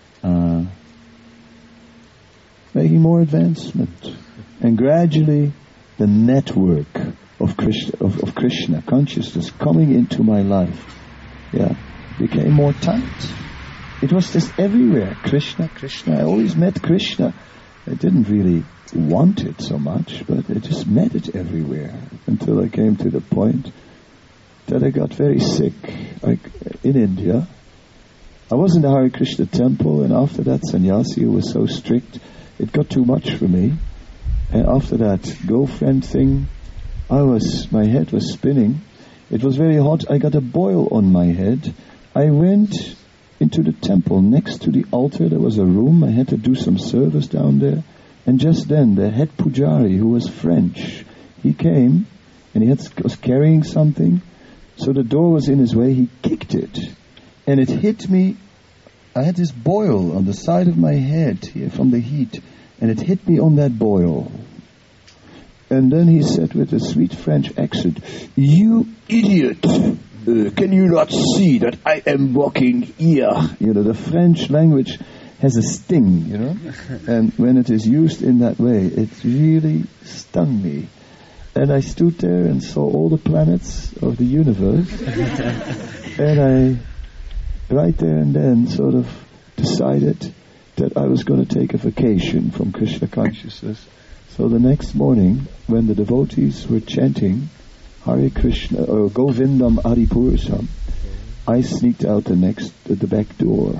making more advancement. And gradually, the network of Krishna consciousness coming into my life, became more tight. It was just everywhere. Krishna, Krishna. I always met Krishna. I didn't really want it so much, but I just met it everywhere until I came to the point that I got very sick. In India, I was in the Hare Krishna temple, and after that sannyasi who was so strict, it got too much for me. And after that girlfriend thing, my head was spinning. It was very hot. I got a boil on my head. I went into the temple. Next to the altar there was a room. I had to do some service down there. And just then the head pujari, who was French, he came and was carrying something. So the door was in his way. He kicked it. And it hit me. I had this boil on the side of my head here from the heat. And it hit me on that boil. And then he said with a sweet French accent, "You idiot! Can you not see that I am walking here?" You know, the French language has a sting, you know. And when it is used in that way, it really stung me. And I stood there and saw all the planets of the universe. And I, right there and then, sort of decided that I was going to take a vacation from Krishna consciousness. So the next morning, when the devotees were chanting Hare Krishna or Govindam Adipurusham, I sneaked out the back door.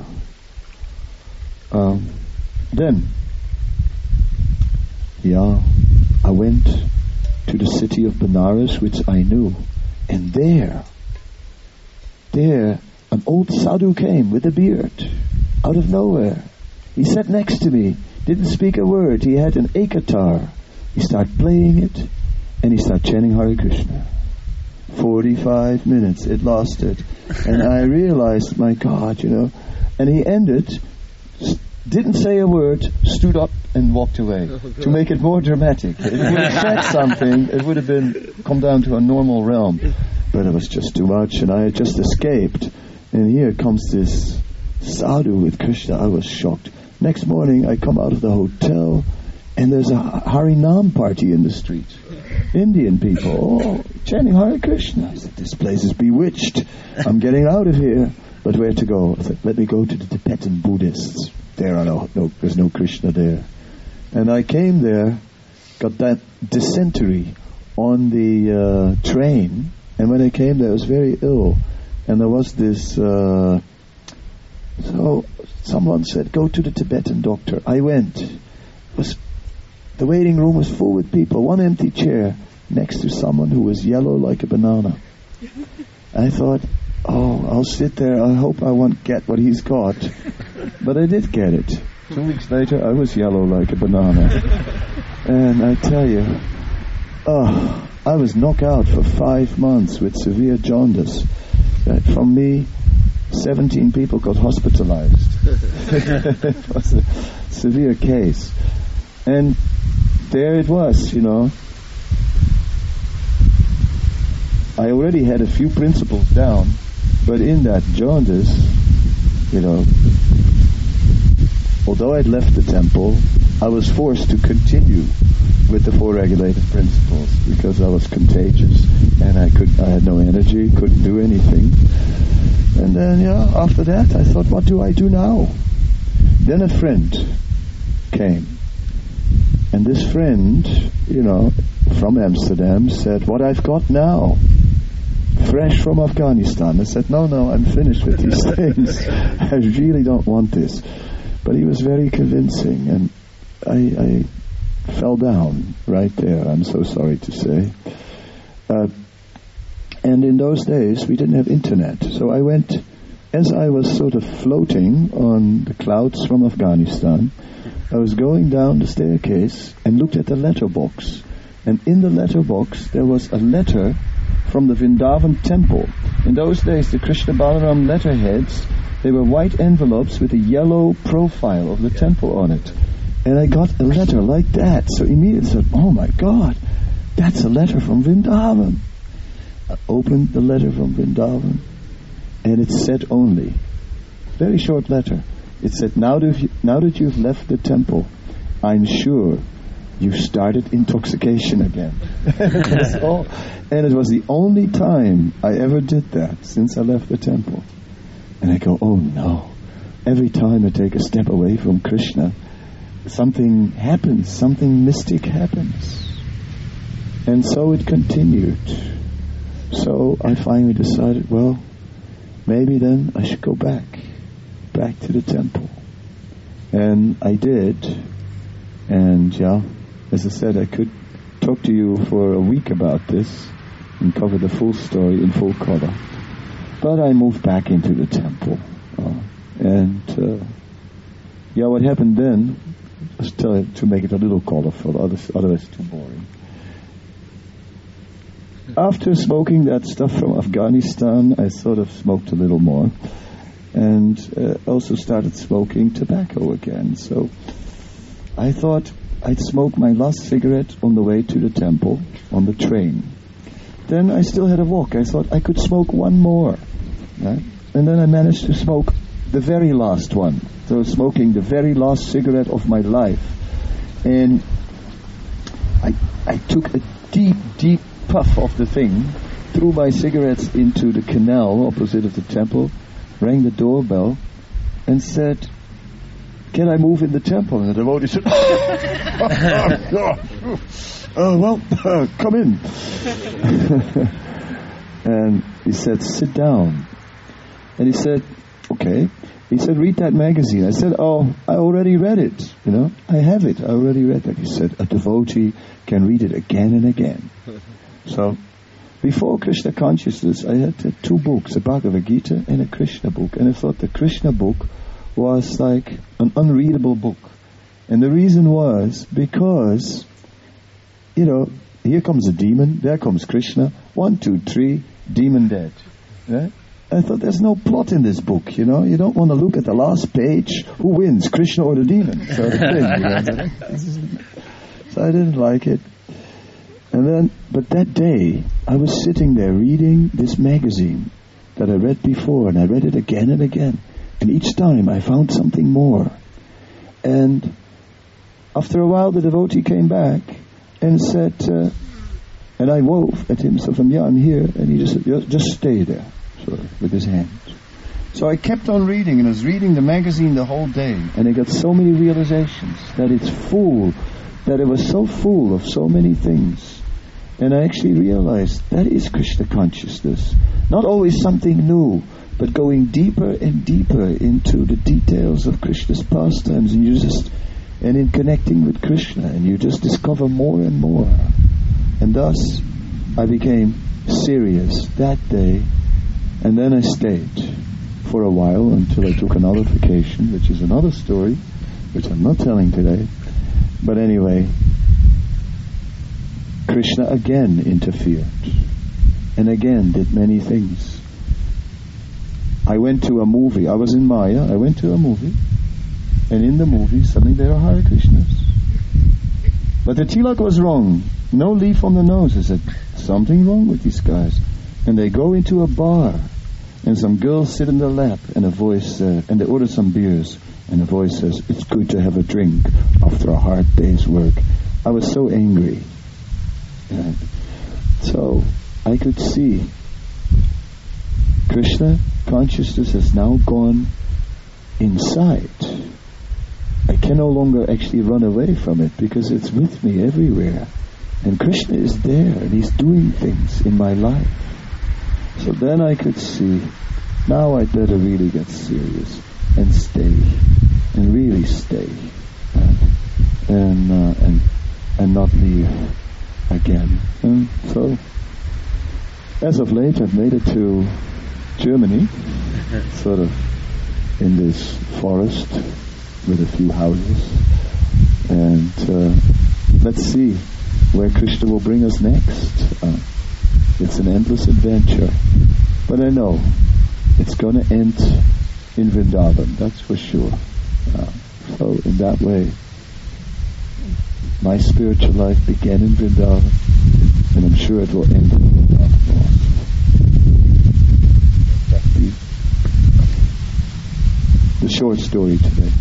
Then, I went to the city of Benares, which I knew, and there, an old sadhu came with a beard, out of nowhere. He sat next to me, didn't speak a word. He had an ekatar. He started playing it, and he started chanting Hare Krishna. 45 minutes it lasted, and I realized, my God, you know. And he ended, didn't say a word, stood up and walked away to make it more dramatic. If he would have said something, it would have come down to a normal realm. But it was just too much, and I had just escaped. And here comes this sadhu with Krishna. I was shocked. Next morning, I come out of the hotel, and there's a Harinam party in the street. Indian people, chanting Hare Krishna. I said, this place is bewitched. I'm getting out of here. But where to go? I said, let me go to the Tibetan Buddhists. There's no Krishna there. And I came there, got that dysentery on the train. And when I came there, I was very ill. And there was this... So someone said, go to the Tibetan doctor. I went. The waiting room was full with people. One empty chair next to someone who was yellow like a banana. I thought, I'll sit there. I hope I won't get what he's got. But I did get it. 2 weeks later, I was yellow like a banana. And I tell you, I was knocked out for 5 months with severe jaundice. From me, 17 people got hospitalized. It was a severe case. And there it was, you know. I already had a few principles down, but in that jaundice, you know, although I'd left the temple, I was forced to continue with the 4 regulative principles because I was contagious and I had no energy, couldn't do anything. And then, after that, I thought, what do I do now? Then a friend came. And this friend, you know, from Amsterdam said, what I've got now, fresh from Afghanistan. I said, no, I'm finished with these things. I really don't want this. But he was very convincing, and I fell down right there, I'm so sorry to say. And in those days, we didn't have internet. So I went, as I was sort of floating on the clouds from Afghanistan, I was going down the staircase and looked at the letterbox. And in the letterbox, there was a letter from the Vrindavan temple. In those days, the Krishna Balaram letterheads, they were white envelopes with a yellow profile of the temple on it. And I got a letter like that. So immediately I said, oh my God, that's a letter from Vrindavan. I opened the letter from Vrindavan, and it said only, very short letter, it said, now that you've left the temple, I'm sure you started intoxication again. And it was the only time I ever did that since I left the temple. And I go, oh no, every time I take a step away from Krishna, something happens, something mystic happens. And so it continued. So I finally decided, well, maybe then I should go back. moved back to the temple. And I did. And as I said, I could talk to you for a week about this and cover the full story in full color. But I moved back into the temple. What happened then, I'll tell you to make it a little colorful, otherwise too boring. After smoking that stuff from Afghanistan, I sort of smoked a little more. And also started smoking tobacco again. So I thought I'd smoke my last cigarette on the way to the temple, on the train. Then I still had a walk. I thought I could smoke one more. Right? And then I managed to smoke the very last one. So smoking the very last cigarette of my life. And I took a deep, deep puff of the thing, threw my cigarettes into the canal opposite of the temple, rang the doorbell, and said, "Can I move in the temple?" And the devotee said, come in. And he said, "Sit down." And he said, "Okay." He said, "Read that magazine." I said, "Oh, I already read it. I have it. I already read that." He said, "A devotee can read it again and again." So, before Krishna consciousness, I had two books, a Bhagavad Gita and a Krishna book. And I thought the Krishna book was like an unreadable book. And the reason was because, here comes a demon, there comes Krishna, 1, 2, 3, demon dead. Right? I thought there's no plot in this book, You don't want to look at the last page, who wins, Krishna or the demon? Sort of thing, So I didn't like it. But that day, I was sitting there reading this magazine that I read before, and I read it again and again. And each time I found something more. And after a while, the devotee came back and said, and I wove at him, so from I'm here, and he just said, just stay there, sort of, with his hand. So I kept on reading, and I was reading the magazine the whole day, and I got so many realizations that it was so full of so many things. And I actually realized that is Krishna consciousness. Not always something new, but going deeper and deeper into the details of Krishna's pastimes, and in connecting with Krishna, and you just discover more and more. And thus, I became serious that day, and then I stayed for a while until I took another vacation, which is another story, which I'm not telling today. But anyway, Krishna again interfered, and again did many things. I went to a movie. I was in Maya. I went to a movie, and in the movie, suddenly there are Hare Krishnas. But the tilak was wrong. No leaf on the nose. I said, something wrong with these guys. And they go into a bar, and some girls sit in their lap, and a voice, and they order some beers, and a voice says, "It's good to have a drink after a hard day's work." I was so angry. So I could see Krishna consciousness has now gone inside. I can no longer actually run away from it because it's with me everywhere. And Krishna is there and he's doing things in my life. So then I could see, now I better really get serious and stay, and really stay, and not leave again. And so, as of late, I've made it to Germany, sort of in this forest with a few houses, and let's see where Krishna will bring us next. It's an endless adventure, but I know it's going to end in Vrindavan, that's for sure. So in that way, my spiritual life began in Vrindavan, and I'm sure it will end in Vrindavan also. The short story today.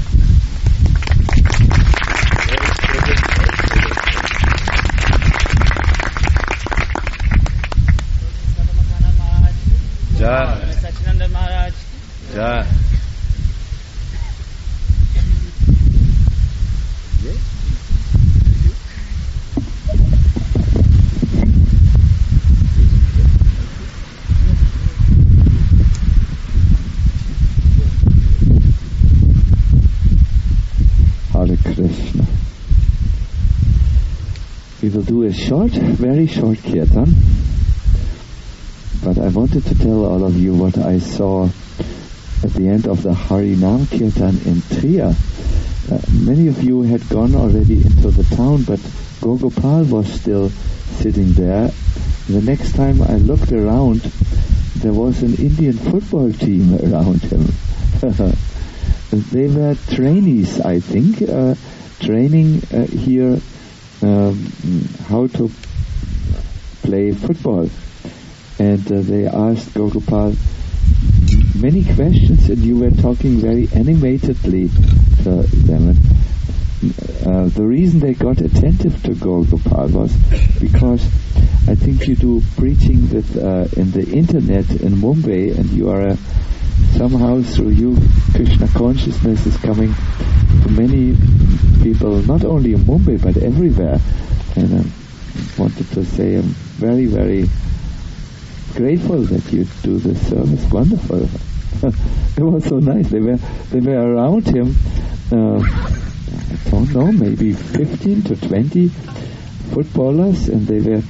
Jai. Sachinanda Maharaj. Jai. a short, very short kirtan, but I wanted to tell all of you what I saw at the end of the Harinam Kirtan in Trier. Many of you had gone already into the town, but Gogopal was still sitting there. The next time I looked around, there was an Indian football team around him. They were trainees, I think, training here how to play football. And they asked Gogopal many questions, and you were talking very animatedly to them. And, the reason they got attentive to Gogopal was because I think you do preaching with in the internet in Mumbai, and you are somehow through you Krishna consciousness is coming to many people, not only in Mumbai but everywhere. And I wanted to say I'm very, very grateful that you do this service. Wonderful. It was so nice. They were around him. I don't know, maybe 15 to 20 footballers, and they were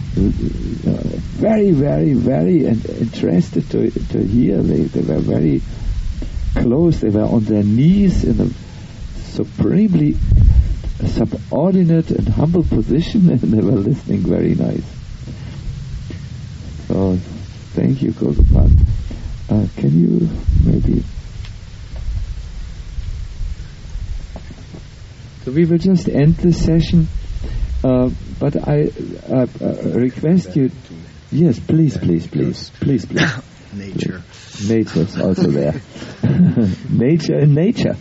very, very, very interested to hear. They were very close. They were on their knees in a supremely subordinate and humble position, and they were listening very nice. So, thank you, Gogopal. Can you maybe... So we will just end this session, but I request you... Yes, please. Nature. Nature's also there. Nature and nature.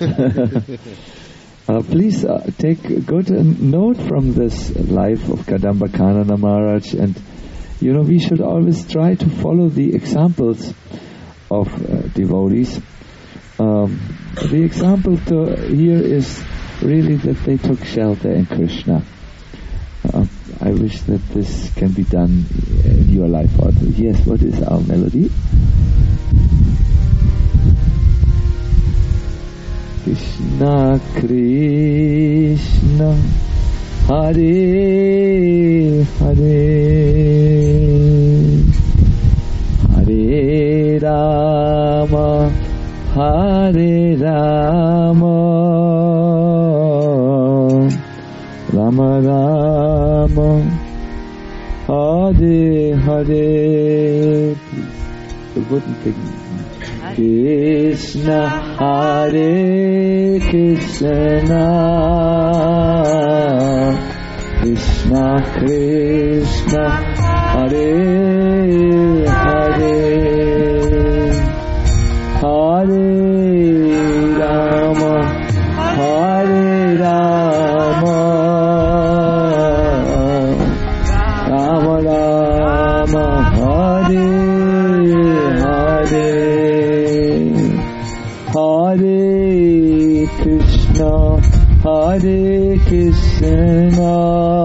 Please take good note from this life of Kadamba Kanana Maharaj, and we should always try to follow the examples of devotees. The example here is really that they took shelter in Krishna. I wish that this can be done in your life also. Yes, what is our melody? Krishna Krishna Hare Hare Hare Rama Hare Rama Rama Rama Hare Hare. The wooden thing. Krishna Hare Krishna Krishna Krishna Hare Hare Hare Rama Hare Rama Rama Rama Hare Hare Krishna Hare Krishna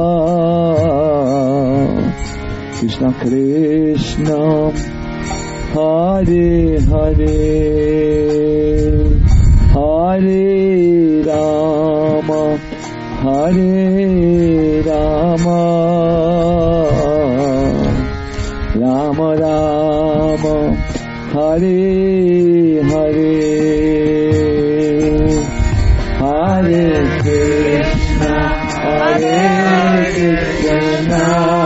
Krishna Krishna Hare Hare Hare Rama Hare Rama Rama Rama Hare Hare Hare Krishna Hare Krishna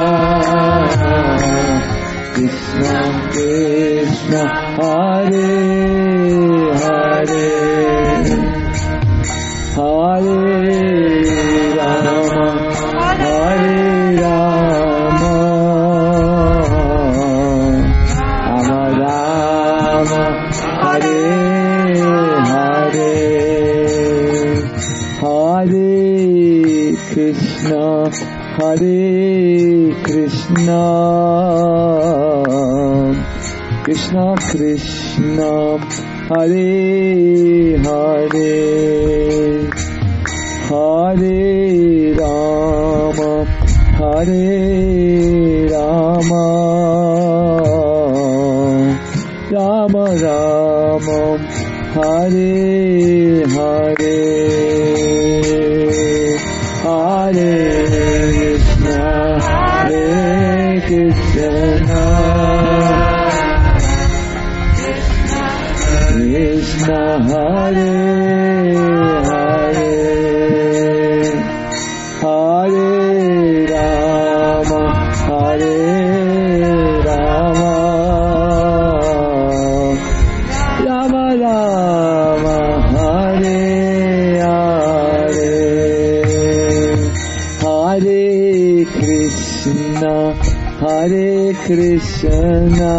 Krishna Krishna Hare Hare Hare Rama Hare Rama Rama Rama Hare Hare Hare Krishna Hare Krishna Krishna Krishna Hare Hare Hare Rama Hare Rama Rama Rama Hare Hare Hare Krishna Krishna,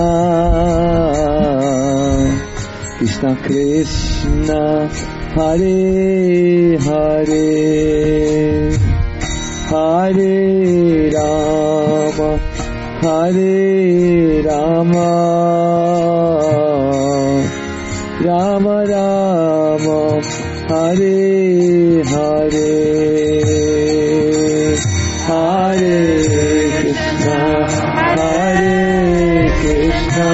Krishna Krishna, Hare Hare, Hare Rama, Hare Rama, Rama Rama, Hare Hare, Hare Krishna, Hare Krishna,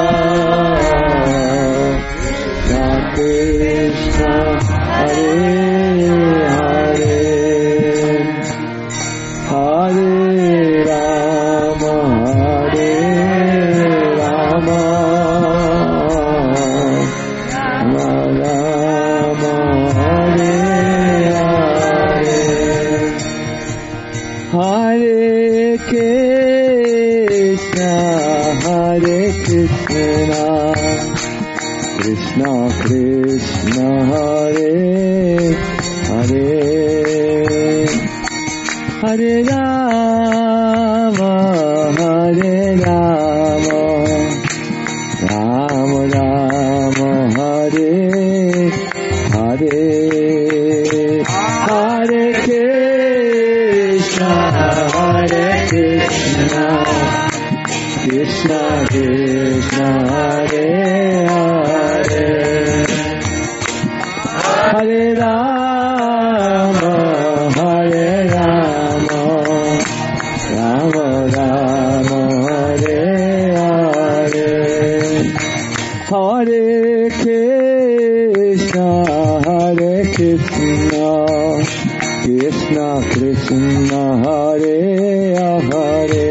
Krishna Hare Hare, Hare Rama, Hare Rama, Rama Rama, Hare Hare, Hare Krishna, Hare Krishna, Krishna Krishna, Hare Hare, Hare Rama, Hare Rama, Rama Rama, Hare Hare, Hare Krishna, Hare Krishna, Krishna Krishna, Hare Hare, Hare Rama, Hare Rama, Rama Rama, Hare Hare, Hare Krishna, Hare Krishna, Krishna Krishna, Hare Hare,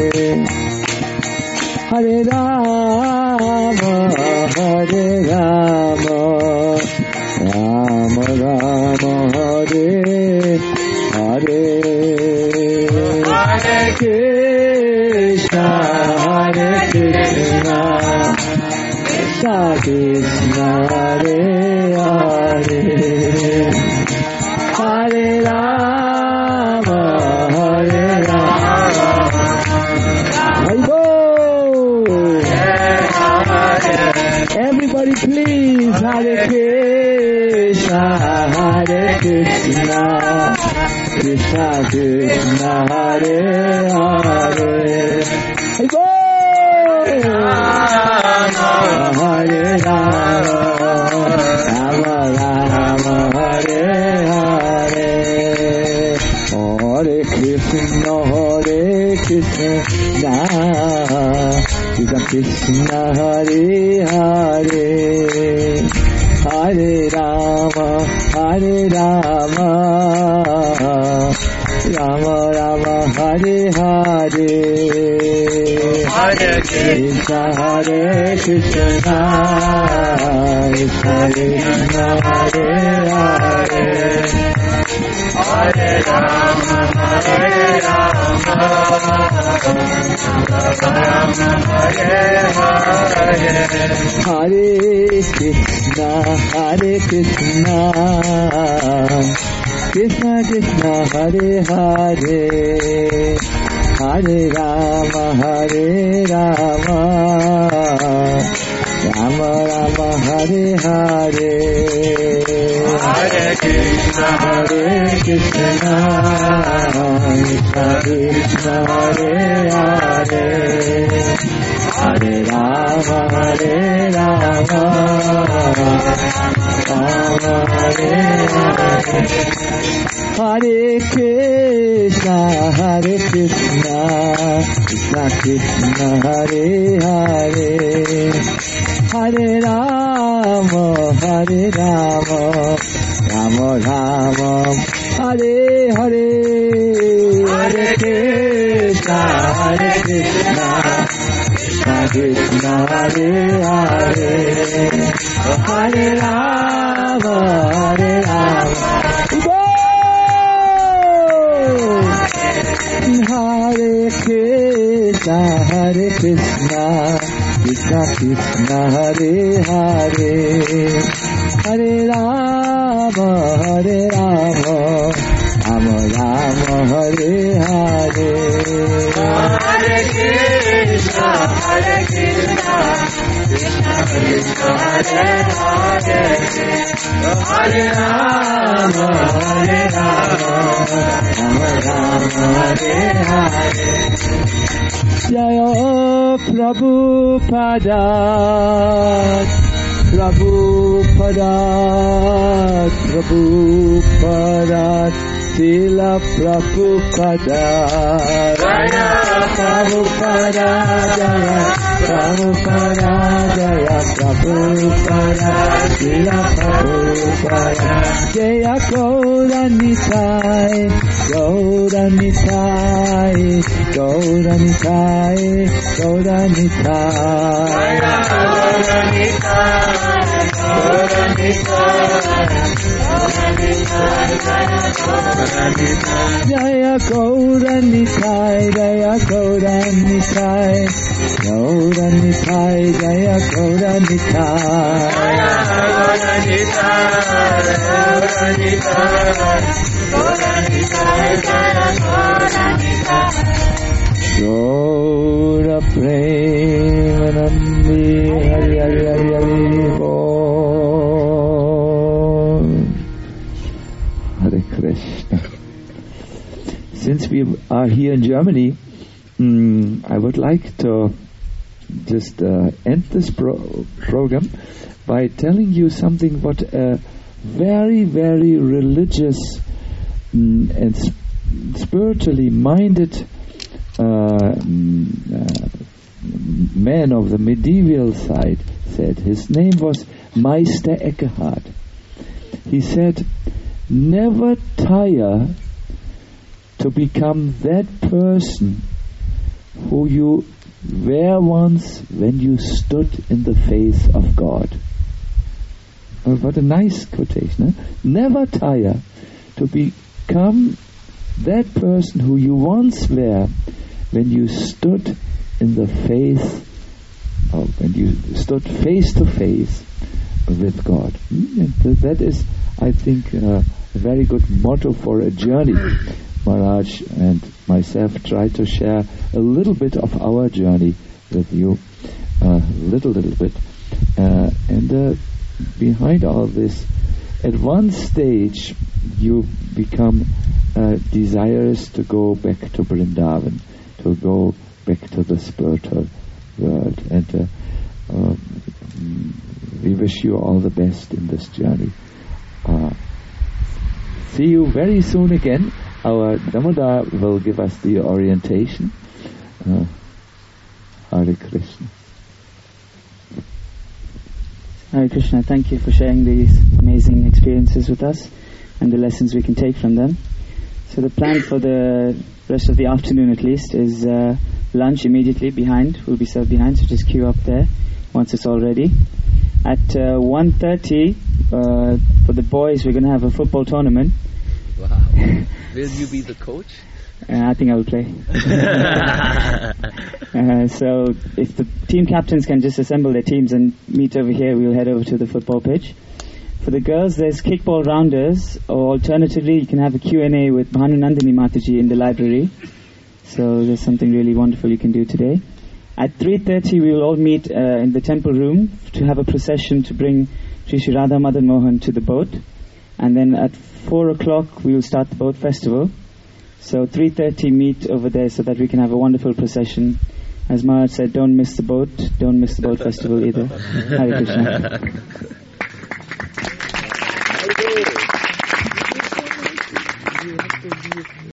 Hare Rama, Hare Rama, Rama Rama, Hare Hare, Hare Krishna, Hare Krishna, Krishna Krishna, Hare Hare, Hare Rama, Hare Rama, everybody please, Hare Krishna, Hare Krishna, Krishna Krishna, Hare Hare, Hare Rama, Rama Rama, Hare Hare, Hare Krishna, Hare Krishna, Krishna Krishna, Hare Hare, Hare Rama, Hare Rama, Rama Rama, Hare Hare, Hare Krishna, Hare Krishna, Krishna Krishna, Hare Hare, Hare Rama, Hare Rama, Hare Krishna, Hare Krishna, Krishna Krishna, Hare Hare, Hare Rama, Hare Rama, Rama Rama, Hare Hare, Hare Krishna, Hare Krishna, Krishna Krishna, Hare Hare, Hare Rama, Hare Rama, Rama Hare Hare, Hare Krishna, Hare Krishna, Krishna Krishna, Hare Hare, Hare Rama, Hare Rama, Rama Rama, Hare Hare, Hare Krishna, Hare Krishna, Krishna Krishna Hare Hare Hare Rama Hare Rama Hare Krishna Krishna Krishna Hare Hare Hare Rama Hare Rama Rama Rama Hare Hare Hare Krishna Krishna Krishna Hare Hare Hare Rama Rama Rama Hare Hare Jaya Prabhupada Prabhupada Prabhupada Srila Prabhupada Jaya Prabhupada Jaya Prabhupada Jaya Prabhupada Srila Prabhupada Jaya Gauranitai Gauranitai Gauranitai Gauranitai Jaya Gauranitai Jaya Gauranitai Gauranitai Jaya Gauranitai Gaura Premanandi Hari Hari Hari Hari Bol Hare Krishna. Since we are here in Germany, I would like to just end this program by telling you something what a very, very religious and spiritually minded man of the medieval side said. His name was Meister Eckhart. He said, never tire to become that person who you were once when you stood in the face of God. Oh, what a nice quotation. Huh? Never tire to become that person who you once were when you stood in the face of, when you stood face to face with God. And that is, I think, a very good motto for a journey. Maharaj and myself try to share a little bit of our journey with you, little bit. And behind all this, at one stage, you become desirous to go back to Vrindavan, to go back to the spiritual world. And we wish you all the best in this journey. See you very soon again. Our Damodar will give us the orientation. Hare Krishna. Hare Krishna, thank you for sharing these amazing experiences with us and the lessons we can take from them. So the plan for the rest of the afternoon at least is lunch immediately behind, will be served behind, so just queue up there once it's all ready. At 1:30, for the boys, we're going to have a football tournament. Wow. Will you be the coach? I think I will play. So if the team captains can just assemble their teams and meet over here, we'll head over to the football pitch. For the girls, there's kickball rounders, or alternatively, you can have a Q&A with Bhanunandini Mataji in the library. So there's something really wonderful you can do today. At 3:30, we will all meet in the temple room to have a procession to bring Sri Sri Radha Madan Mohan to the boat. And then at 4 o'clock, we will start the boat festival. So 3:30, meet over there so that we can have a wonderful procession. As Maharaj said, don't miss the boat festival either. Hare Krishna.